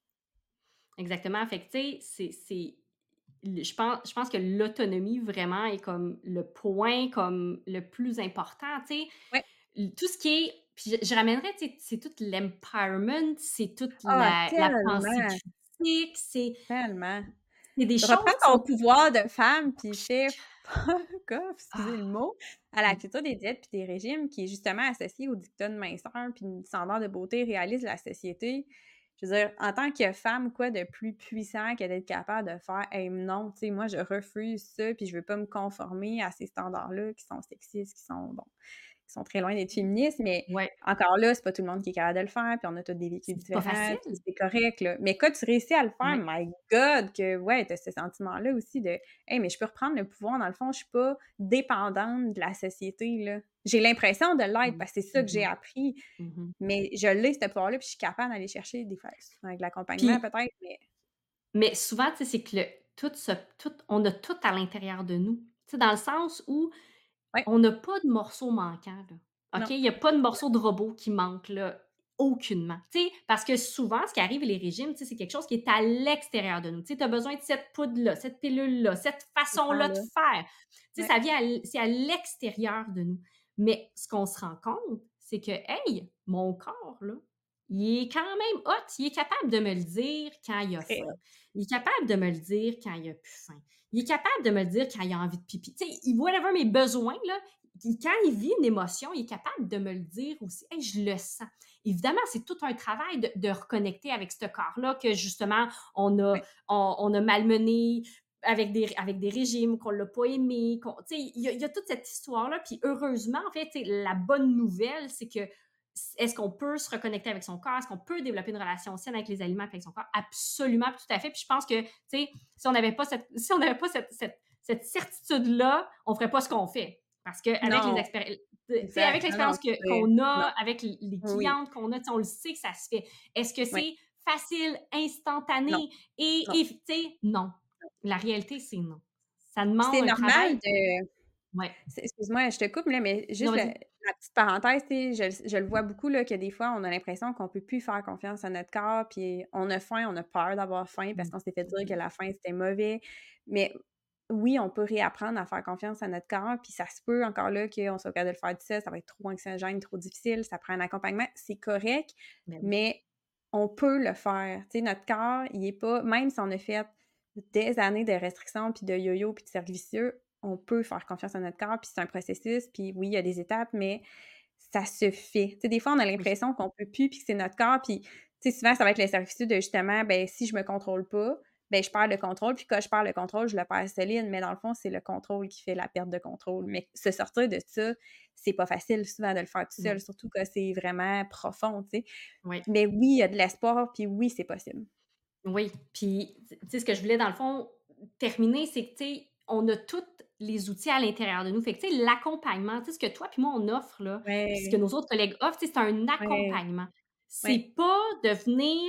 Exactement, fait que tu sais, c'est c'est le je pense je pense que l'autonomie vraiment est comme le point comme le plus important, tu sais? Ouais. L tout ce qui est puis je je ramènerais, tu sais, c'est tout l'empowerment, c'est toute Ah, la la pensée tellement, critique, c'est tellement. c'est des Reprends choses qui ton sont pouvoir de femme puis fais fuck off, excusez le ah! mot, à la culture des diètes puis des régimes qui est justement associée au dictat de minceur puis une standard de beauté réaliste de la société. Je veux dire, en tant que femme, quoi de plus puissant que d'être capable de faire hey, non, tu sais, moi, je refuse ça, puis je veux pas me conformer à ces standards-là qui sont sexistes, qui sont bon, qui sont très loin d'être féministes, mais Ouais. encore là, c'est pas tout le monde qui est capable de le faire, puis on a tous des vécus C'est pas différents, facile. puis c'est correct, là. Mais quand tu réussis à le faire, Ouais. my God, que ouais, tu as ce sentiment-là aussi de hey, mais je peux reprendre le pouvoir, dans le fond, je suis pas dépendante de la société, là. J'ai l'impression de l'être Mmh. parce que c'est ça que j'ai Mmh appris, mh. Mmh. mais je l'ai, ce pouvoir-là, puis je suis capable d'aller chercher des fois avec l'accompagnement Puis peut-être, mais mais souvent, tu sais, c'est que le tout ce tout on a tout à l'intérieur de nous. Tu sais, dans le sens où ouais, on n'a pas de morceau manquant, là. OK? non. Il y a pas de morceau de robot qui manque, là, aucunement. Tu sais, parce que souvent, ce qui arrive, les régimes, tu sais, c'est quelque chose qui est à l'extérieur de nous. Tu sais, tu as besoin de cette poudre-là, cette pilule-là, cette C'est ça, façon-là de là. faire. Tu sais, Ouais, ça vient à l c'est à l'extérieur de nous. Mais ce qu'on se rend compte, c'est que, hey, mon corps, là, il est quand même hot. Il est capable de me le dire quand il a très faim. hot. Il est capable de me le dire quand il a plus faim. Il est capable de me le dire quand il a envie de pipi. Tu sais, il whatever mes besoins, là, il- quand il vit une émotion, il est capable de me le dire aussi. Hey, je le sens. Évidemment, c'est tout un travail de, de reconnecter avec ce corps-là que justement, on a, Ouais, on, on a malmené avec des, avec des régimes, qu'on l'a pas aimé. qu'on- tu sais, Il y, a- il y a toute cette histoire-là. Puis heureusement, en fait, tu sais, la bonne nouvelle, c'est que est-ce qu'on peut se reconnecter avec son corps? Est-ce qu'on peut développer une relation saine avec les aliments, avec son corps? Absolument, tout à fait. Puis je pense que, tu sais, si on n'avait pas cette, si on n'avait pas cette, cette, cette certitude-là, on ferait pas ce qu'on fait. Parce qu'avec les non, expériences, avec exact. Non, non, l'expérience que, c'est qu'on non, a, avec les oui, clientes qu'on a, on le sait que ça se fait. Est-ce que oui, c'est facile, non, instantané et, non. et tu sais, non. La réalité, c'est non. Ça Puis demande c'est un normal travail. de Ouais. c'est excuse-moi, je te coupe là, mais Non, juste le vas-y. la petite parenthèse, tu sais, je je le vois beaucoup là, que des fois, on a l'impression qu'on peut plus faire confiance à notre corps, puis on a faim, on a peur d'avoir faim parce Mm. qu'on s'est fait dire que Mhm. la faim, c'était mauvais. Mais oui, on peut réapprendre à faire confiance à notre corps, puis ça se peut encore là qu'on soit capable de le faire tout seul, ça va être trop anxiogène, trop difficile, ça prend un accompagnement, c'est correct, Ben oui. mais on peut le faire. Tu sais, notre corps, il est pas même si on a fait des années de restrictions, puis de yo-yo, puis de cercle vicieux, on peut faire confiance à notre corps, puis c'est un processus, puis oui, il y a des étapes, mais ça se fait. Tu sais, des fois, on a Oui. l'impression qu'on peut plus, puis que c'est notre corps, puis tu sais, souvent, ça va être le cercle vicieux de justement, ben si je me contrôle pas, ben je perds le contrôle, puis quand je perds le contrôle, je le perds solide, mais dans le fond, c'est le contrôle qui fait la perte de contrôle. Mais se sortir de ça, c'est pas facile souvent de le faire tout seul, Non. surtout quand c'est vraiment profond, tu sais. Oui. Mais oui, il y a de l'espoir, puis oui, c'est possible. Oui, puis, tu sais, ce que je voulais dans le fond terminer, c'est que, tu sais, on a tous les outils à l'intérieur de nous. Fait que, tu sais, l'accompagnement, tu sais, ce que toi puis moi on offre là, puis ce que Ouais, nos autres collègues offrent, tu sais, c'est un ouais, accompagnement. ouais, C'est pas de venir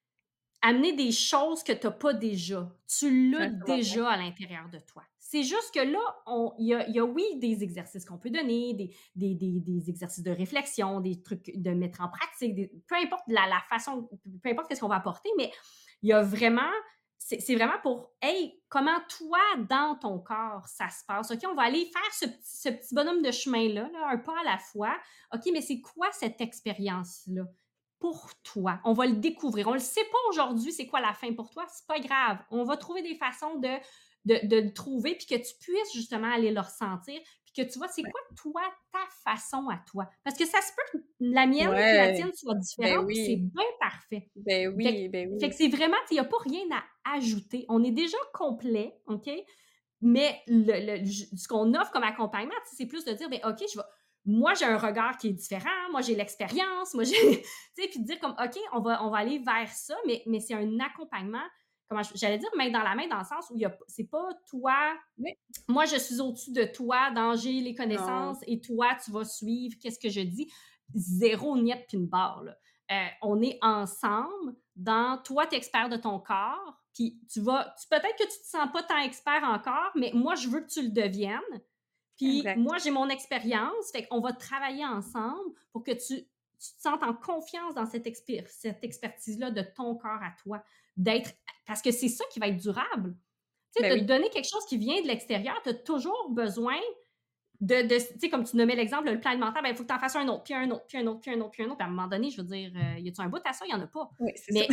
amener des choses que tu as pas déjà. Tu l'as c'est un très bon point. déjà à l'intérieur de toi. C'est juste que là, on il y a il y a oui, des exercices qu'on peut donner, des des des des exercices de réflexion, des trucs de mettre en pratique, des peu importe la la façon, peu importe qu'est-ce qu'on va apporter, mais il y a vraiment c'est c'est vraiment pour, hey, comment toi, dans ton corps, ça se passe? OK, on va aller faire ce petit ce petit bonhomme de chemin-là, là, un pas à la fois. OK, mais c'est quoi cette expérience-là? Pour toi. On va le découvrir. On ne le sait pas aujourd'hui, c'est quoi la fin pour toi, c'est pas grave. On va trouver des façons de, de, de le trouver, puis que tu puisses justement aller le ressentir, puis que tu vois, c'est Ouais. quoi, toi, ta façon à toi. Parce que ça se peut que la mienne puis la Ouais, tienne soit ben différente, puis c'est oui, bien parfait. ben Fait que, oui, ben fait que oui. c'est vraiment, il n'y a pas rien à ajouter. On est déjà complet, OK? Mais le, le- ce qu'on offre comme accompagnement, tu sais, c'est plus de dire, ben, OK, je vais, moi, j'ai un regard qui est différent, moi, j'ai l'expérience, moi, j'ai, tu sais, puis de dire comme, OK, on va, on va aller vers ça, mais, mais c'est un accompagnement, comment je- j'allais dire main dans la main, dans le sens où il y a, c'est pas toi, Oui, moi, je suis au-dessus de toi, dans j'ai les non, connaissances, et toi, tu vas suivre, qu'est-ce que je dis? Zéro niet puis une barre, là. Euh, on est ensemble dans toi, tu es expert de ton corps, puis tu vas, tu, peut-être que tu te sens pas tant expert encore, mais moi, je veux que tu le deviennes. Puis exact. moi, j'ai mon expérience, fait qu'on va travailler ensemble pour que tu, tu te sentes en confiance dans cette, expé- cette expertise-là de ton corps à toi, d'être, parce que c'est ça qui va être durable. Tu sais, Ben de te oui, donner quelque chose qui vient de l'extérieur, tu as toujours besoin de, de tu sais, comme tu nommais l'exemple, le plan alimentaire, ben, il faut que tu en fasses un autre, puis un autre, puis un autre, puis un autre, puis un autre. Puis à un moment donné, je veux dire, euh, y a-tu un bout à ça? Il n'y en a pas. oui, c'est ça. Mais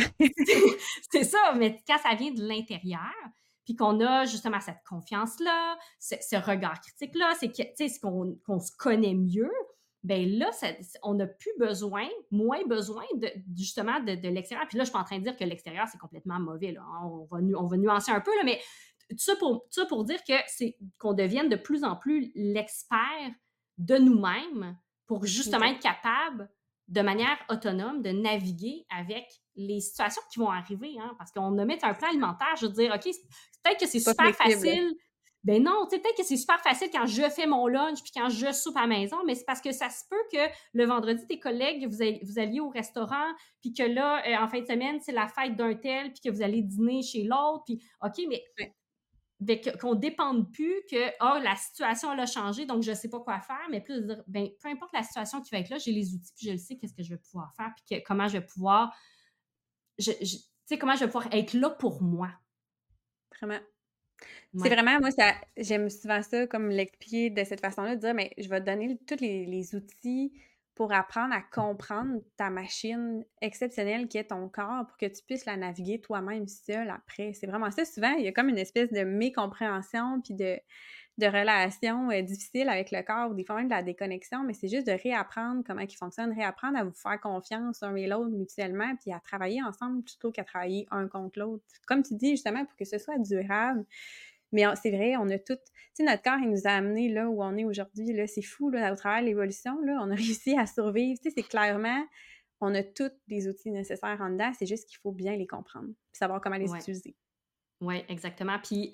c'est ça, mais quand ça vient de l'intérieur, puis qu'on a justement cette confiance-là, ce, ce regard critique-là, c'est que, tu sais, qu'on qu'on se connaît mieux, ben là, ça- on n'a plus besoin, moins besoin de, justement de, de l'extérieur. Puis là, je suis pas en train de dire que l'extérieur, c'est complètement mauvais. Là. On, va nu- on va nuancer un peu, là, mais tout ça pour, tout ça pour dire que c'est qu'on devienne de plus en plus l'expert de nous-mêmes pour justement OK. être capable, de manière autonome, de naviguer avec les situations qui vont arriver, hein. Parce qu'on a mis un plan alimentaire, je veux dire, OK, c'est peut-être que c'est C'est pas super flexible. facile. Ben non, tu sais, peut-être que c'est super facile quand je fais mon lunch puis quand je soupe à la maison, mais c'est parce que ça se peut que le vendredi, tes collègues, vous, alliez, vous alliez au restaurant, puis que là, euh, en fin de semaine, c'est la fête d'un tel, puis que vous allez dîner chez l'autre, puis OK, mais Ouais, ben, que- qu'on ne dépende plus que oh, la situation elle a changé, donc je ne sais pas quoi faire, mais plus de dire, ben, peu importe la situation qui va être là, j'ai les outils, puis je le sais, qu'est-ce que je vais pouvoir faire, puis que- comment je vais pouvoir, je, je- tu sais, comment je vais pouvoir être là pour moi. vraiment. C'est Ouais. vraiment moi, ça j'aime souvent ça, comme l'expliquer de cette façon-là, de dire: «Mais je vais te donner tous les les outils pour apprendre à comprendre ta machine exceptionnelle qui est ton corps pour que tu puisses la naviguer toi-même seul après». C'est vraiment ça. Souvent, il y a comme une espèce de mécompréhension puis de de relation, heu, difficile avec le corps ou des fois même de la déconnexion, mais c'est juste de réapprendre comment il fonctionne, réapprendre à vous faire confiance un et l'autre mutuellement, puis à travailler ensemble plutôt qu'à travailler un contre l'autre. Comme tu dis justement, pour que ce soit durable, mais on c'est vrai, on a tout tu sais, notre corps, il nous a amenés là où on est aujourd'hui, là. C'est fou, là, au travers de l'évolution, là, on a réussi à survivre. Tu sais, c'est clairement on a tous les outils nécessaires en dedans, c'est juste qu'il faut bien les comprendre, puis savoir comment les Ouais, utiliser. ouais, exactement. Puis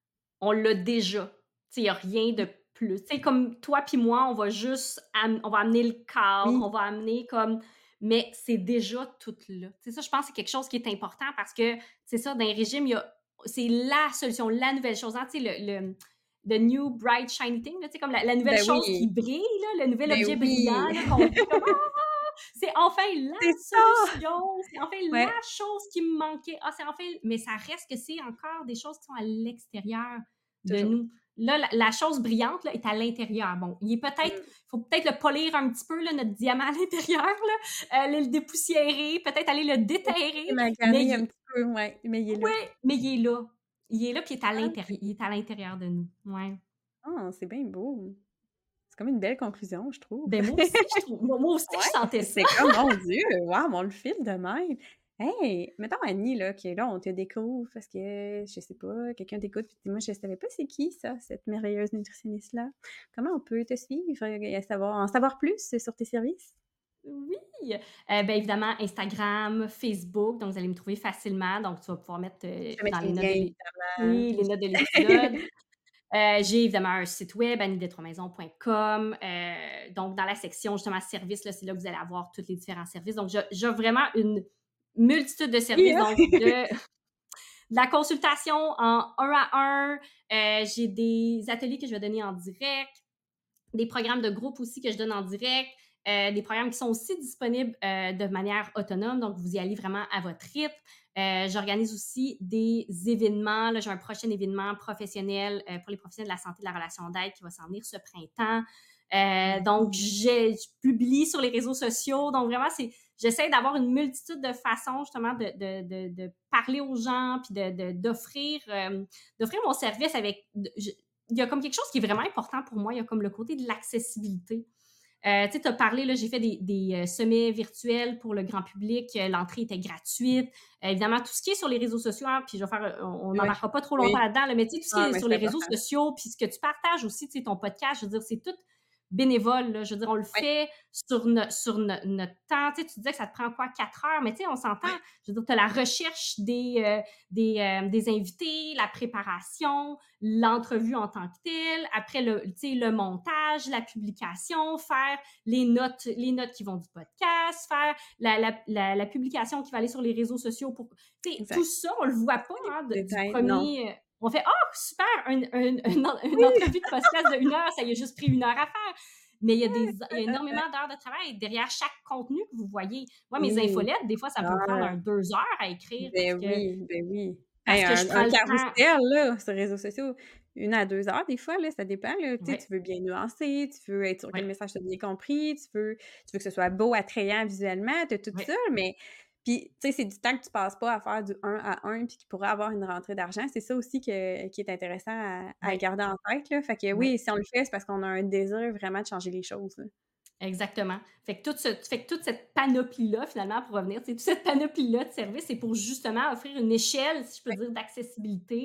on l'a déjà. Tu sais, il n'y a rien de Oui, plus. Tu sais, comme toi puis moi, on va juste am on va amener le cadre, oui, on va amener comme mais c'est déjà tout là. Tu sais, ça, je pense que c'est quelque chose qui est important parce que, c'est ça, dans les régimes, il y a c'est la solution, la nouvelle chose, hein, tu sais, le le the new bright shiny thing, là, tu sais, comme la la nouvelle ben chose qui oui, brille, là, le nouvel ben objet oui, brillant, là, qu'on dit comme: «Ah! C'est enfin la c'est ça! solution, c'est enfin la Ouais, chose qui me manquait. Ah, c'est enfin» mais ça reste que c'est encore des choses qui sont à l'extérieur de toujours. nous. Là, la, la chose brillante là, est à l'intérieur. Bon, il est peut-être, Mmh. il faut peut-être le polir un petit peu, là, notre diamant à l'intérieur, là, euh, aller le dépoussiérer, peut-être aller le C'est déterrer, mais magané il un est, petit peu, ouais, mais il est là. ouais, mais il est là. Il est là, puis il est à Ah, l'intérieur, il est à l'intérieur de nous. Ouais. ah, c'est bien beau. C'est comme une belle conclusion, je trouve. Ben moi aussi, je trouve. Moi, moi aussi, je sentais Ouais, ça. c'est comme, mon Dieu, waouh, on le file de même. Hey, mettons Annie, là, qui est là, on te découvre parce que, je sais pas, quelqu'un t'écoute puis dit: «Moi, je savais pas c'est qui ça, cette merveilleuse nutritionniste-là». Comment on peut te suivre et savoir en savoir plus sur tes services? Oui, heu, ben, évidemment Instagram, Facebook, donc vous allez me trouver facilement, donc tu vas pouvoir mettre, heu, Je vais mettre dans les les notes liens, de l'é évidemment. oui, les notes de l'épisode. Heu, j'ai évidemment un site web, annie des trois maisons point com, heu, donc dans la section justement services, là, c'est là que vous allez avoir tous les différents services. Donc j'o j'offre vraiment une multitude de Oui, services, hein? donc de de la consultation en un à un, heu, j'ai des ateliers que je vais donner en direct, des programmes de groupe aussi que je donne en direct, euh, des programmes qui sont aussi disponibles euh, de manière autonome, donc vous y allez vraiment à votre rythme. Euh, j'organise aussi des événements. Là, j'ai un prochain événement professionnel euh, pour les professionnels de la santé et de la relation d'aide qui va s'en venir ce printemps. Euh, donc, Mmh. je, je publie sur les réseaux sociaux. Donc, vraiment, c'est, j'essaie d'avoir une multitude de façons, justement, de, de, de, de parler aux gens, puis de, de, d'offrir, euh, d'offrir mon service avec... Je, il y a comme quelque chose qui est vraiment important pour moi. Il y a comme le côté de l'accessibilité. Euh, tu sais, tu as parlé, là, j'ai fait des, des euh, sommets virtuels pour le grand public. Euh, l'entrée était gratuite. Euh, évidemment, tout ce qui est sur les réseaux sociaux, hein, puis je vais faire, on Oui, n'embarquera pas trop longtemps oui. là-dedans, là, mais tu sais, tout ce qui Ah, est mais sur c'est les réseaux important. sociaux, puis ce que tu partages aussi, tu sais, ton podcast, je veux dire, c'est tout bénévole, là. Je veux dire, on le Oui, fait sur, no- sur no- notre temps. Tu sais, tu disais que ça te prend quoi, quatre heures, mais tu sais, on s'entend. oui, Je veux dire, tu as la recherche des, euh, des, euh, des invités, la préparation, l'entrevue en tant que telle, après le, tu sais, le montage, la publication, faire les notes, les notes qui vont du podcast, faire la, la, la, la publication qui va aller sur les réseaux sociaux. Pour, tu sais, tout exact. ça, on le voit pas C'est des hein, petits de- du détails. Non. premier. On fait oh super, une, une, une, une Oui! entrevue de podcast de une heure, ça y a juste pris une heure à faire. Mais il y a, des, il y a Ouais. énormément d'heures de travail derrière chaque contenu que vous voyez. Moi, mes Oui, infolettes, des fois, ça peut me prendre ah, un deux heures à écrire parce ben que, oui, ben oui. parce Hey, que je un prends un le temps. carrousel, là, sur les réseaux sociaux, une à deux heures des fois, là, ça dépend, là. Tu sais, Oui, tu veux bien nuancer, tu veux être sûr que oui, le message soit bien compris, tu veux tu veux que ce soit beau, attrayant visuellement, tu as tout oui, ça, mais puis, tu sais, c'est du temps que tu passes pas à faire du un à un puis qui pourrait avoir une rentrée d'argent. C'est ça aussi que qui est intéressant à à oui, garder en tête, là. Fait que oui. oui, si on le fait, c'est parce qu'on a un désir vraiment de changer les choses, là. Exactement. Fait que, tout ce, fait que toute cette panoplie-là, finalement, pour revenir, c'est toute cette panoplie-là de services, c'est pour justement offrir une échelle, si je peux Ouais, dire, d'accessibilité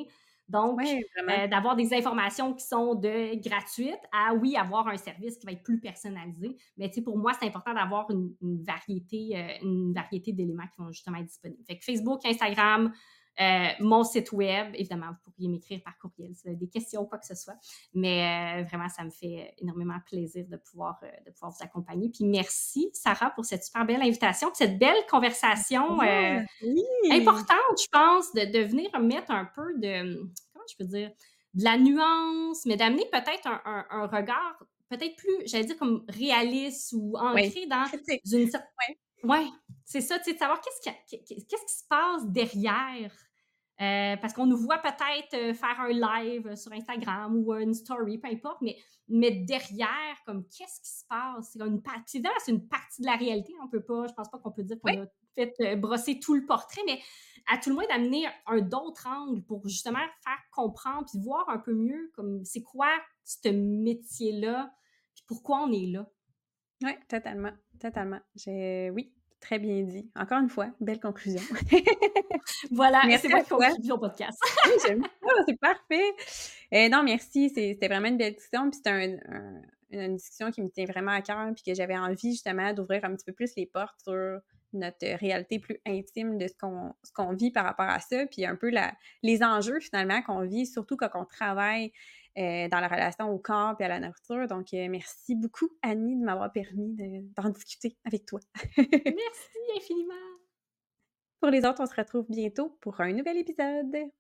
Donc, Ouais, vraiment. euh, d'avoir des informations qui sont de gratuites à, oui, avoir un service qui va être plus personnalisé. Mais tu sais, pour moi, c'est important d'avoir une, une variété, euh, une variété d'éléments qui vont justement être disponibles. Fait que Facebook, Instagram, euh, mon site web, évidemment, vous pourriez m'écrire par courriel si vous avez des questions ou quoi que ce soit. Mais euh, vraiment, ça me fait énormément plaisir de pouvoir, euh, de pouvoir vous accompagner. Puis merci, Sarah, pour cette super belle invitation, puis cette belle conversation euh, Ah, oui! importante, je pense, de, de venir mettre un peu de, comment je peux dire, de la nuance, mais d'amener peut-être un, un, un regard peut-être plus, j'allais dire, comme réaliste ou Oui, ancré dans critique. une certaine... Oui. Ouais, c'est ça, tu sais, de savoir qu'est-ce qui, qu'est-ce qui se passe derrière. Euh, parce qu'on nous voit peut-être euh, faire un live sur Instagram ou une story, peu importe, mais, mais derrière, comme qu'est-ce qui se passe? C'est une partie, c'est une partie de la réalité. On peut pas, je pense pas qu'on peut dire qu'on Oui. a fait euh, brosser tout le portrait, mais à tout le moins d'amener un d'autres angles pour justement faire comprendre puis voir un peu mieux comme c'est quoi ce métier-là, puis pourquoi on est là. Oui, totalement, totalement. J'ai oui, très bien dit. Encore une fois, belle conclusion. Voilà, Merci c'est à moi qui toi. conclue au podcast. Oui, j'aime ça, c'est parfait. Heu, non, merci, c'est c'était vraiment une belle discussion, puis c'était un un une discussion qui me tient vraiment à cœur, puis que j'avais envie justement d'ouvrir un petit peu plus les portes sur notre réalité plus intime de ce qu'on ce qu'on vit par rapport à ça, puis un peu la les enjeux finalement qu'on vit, surtout quand on travaille, heu, dans la relation au corps et à la nourriture. Donc, heu, merci beaucoup Annie de m'avoir permis de d'en discuter avec toi. Merci infiniment. Pour les autres, on se retrouve bientôt pour un nouvel épisode.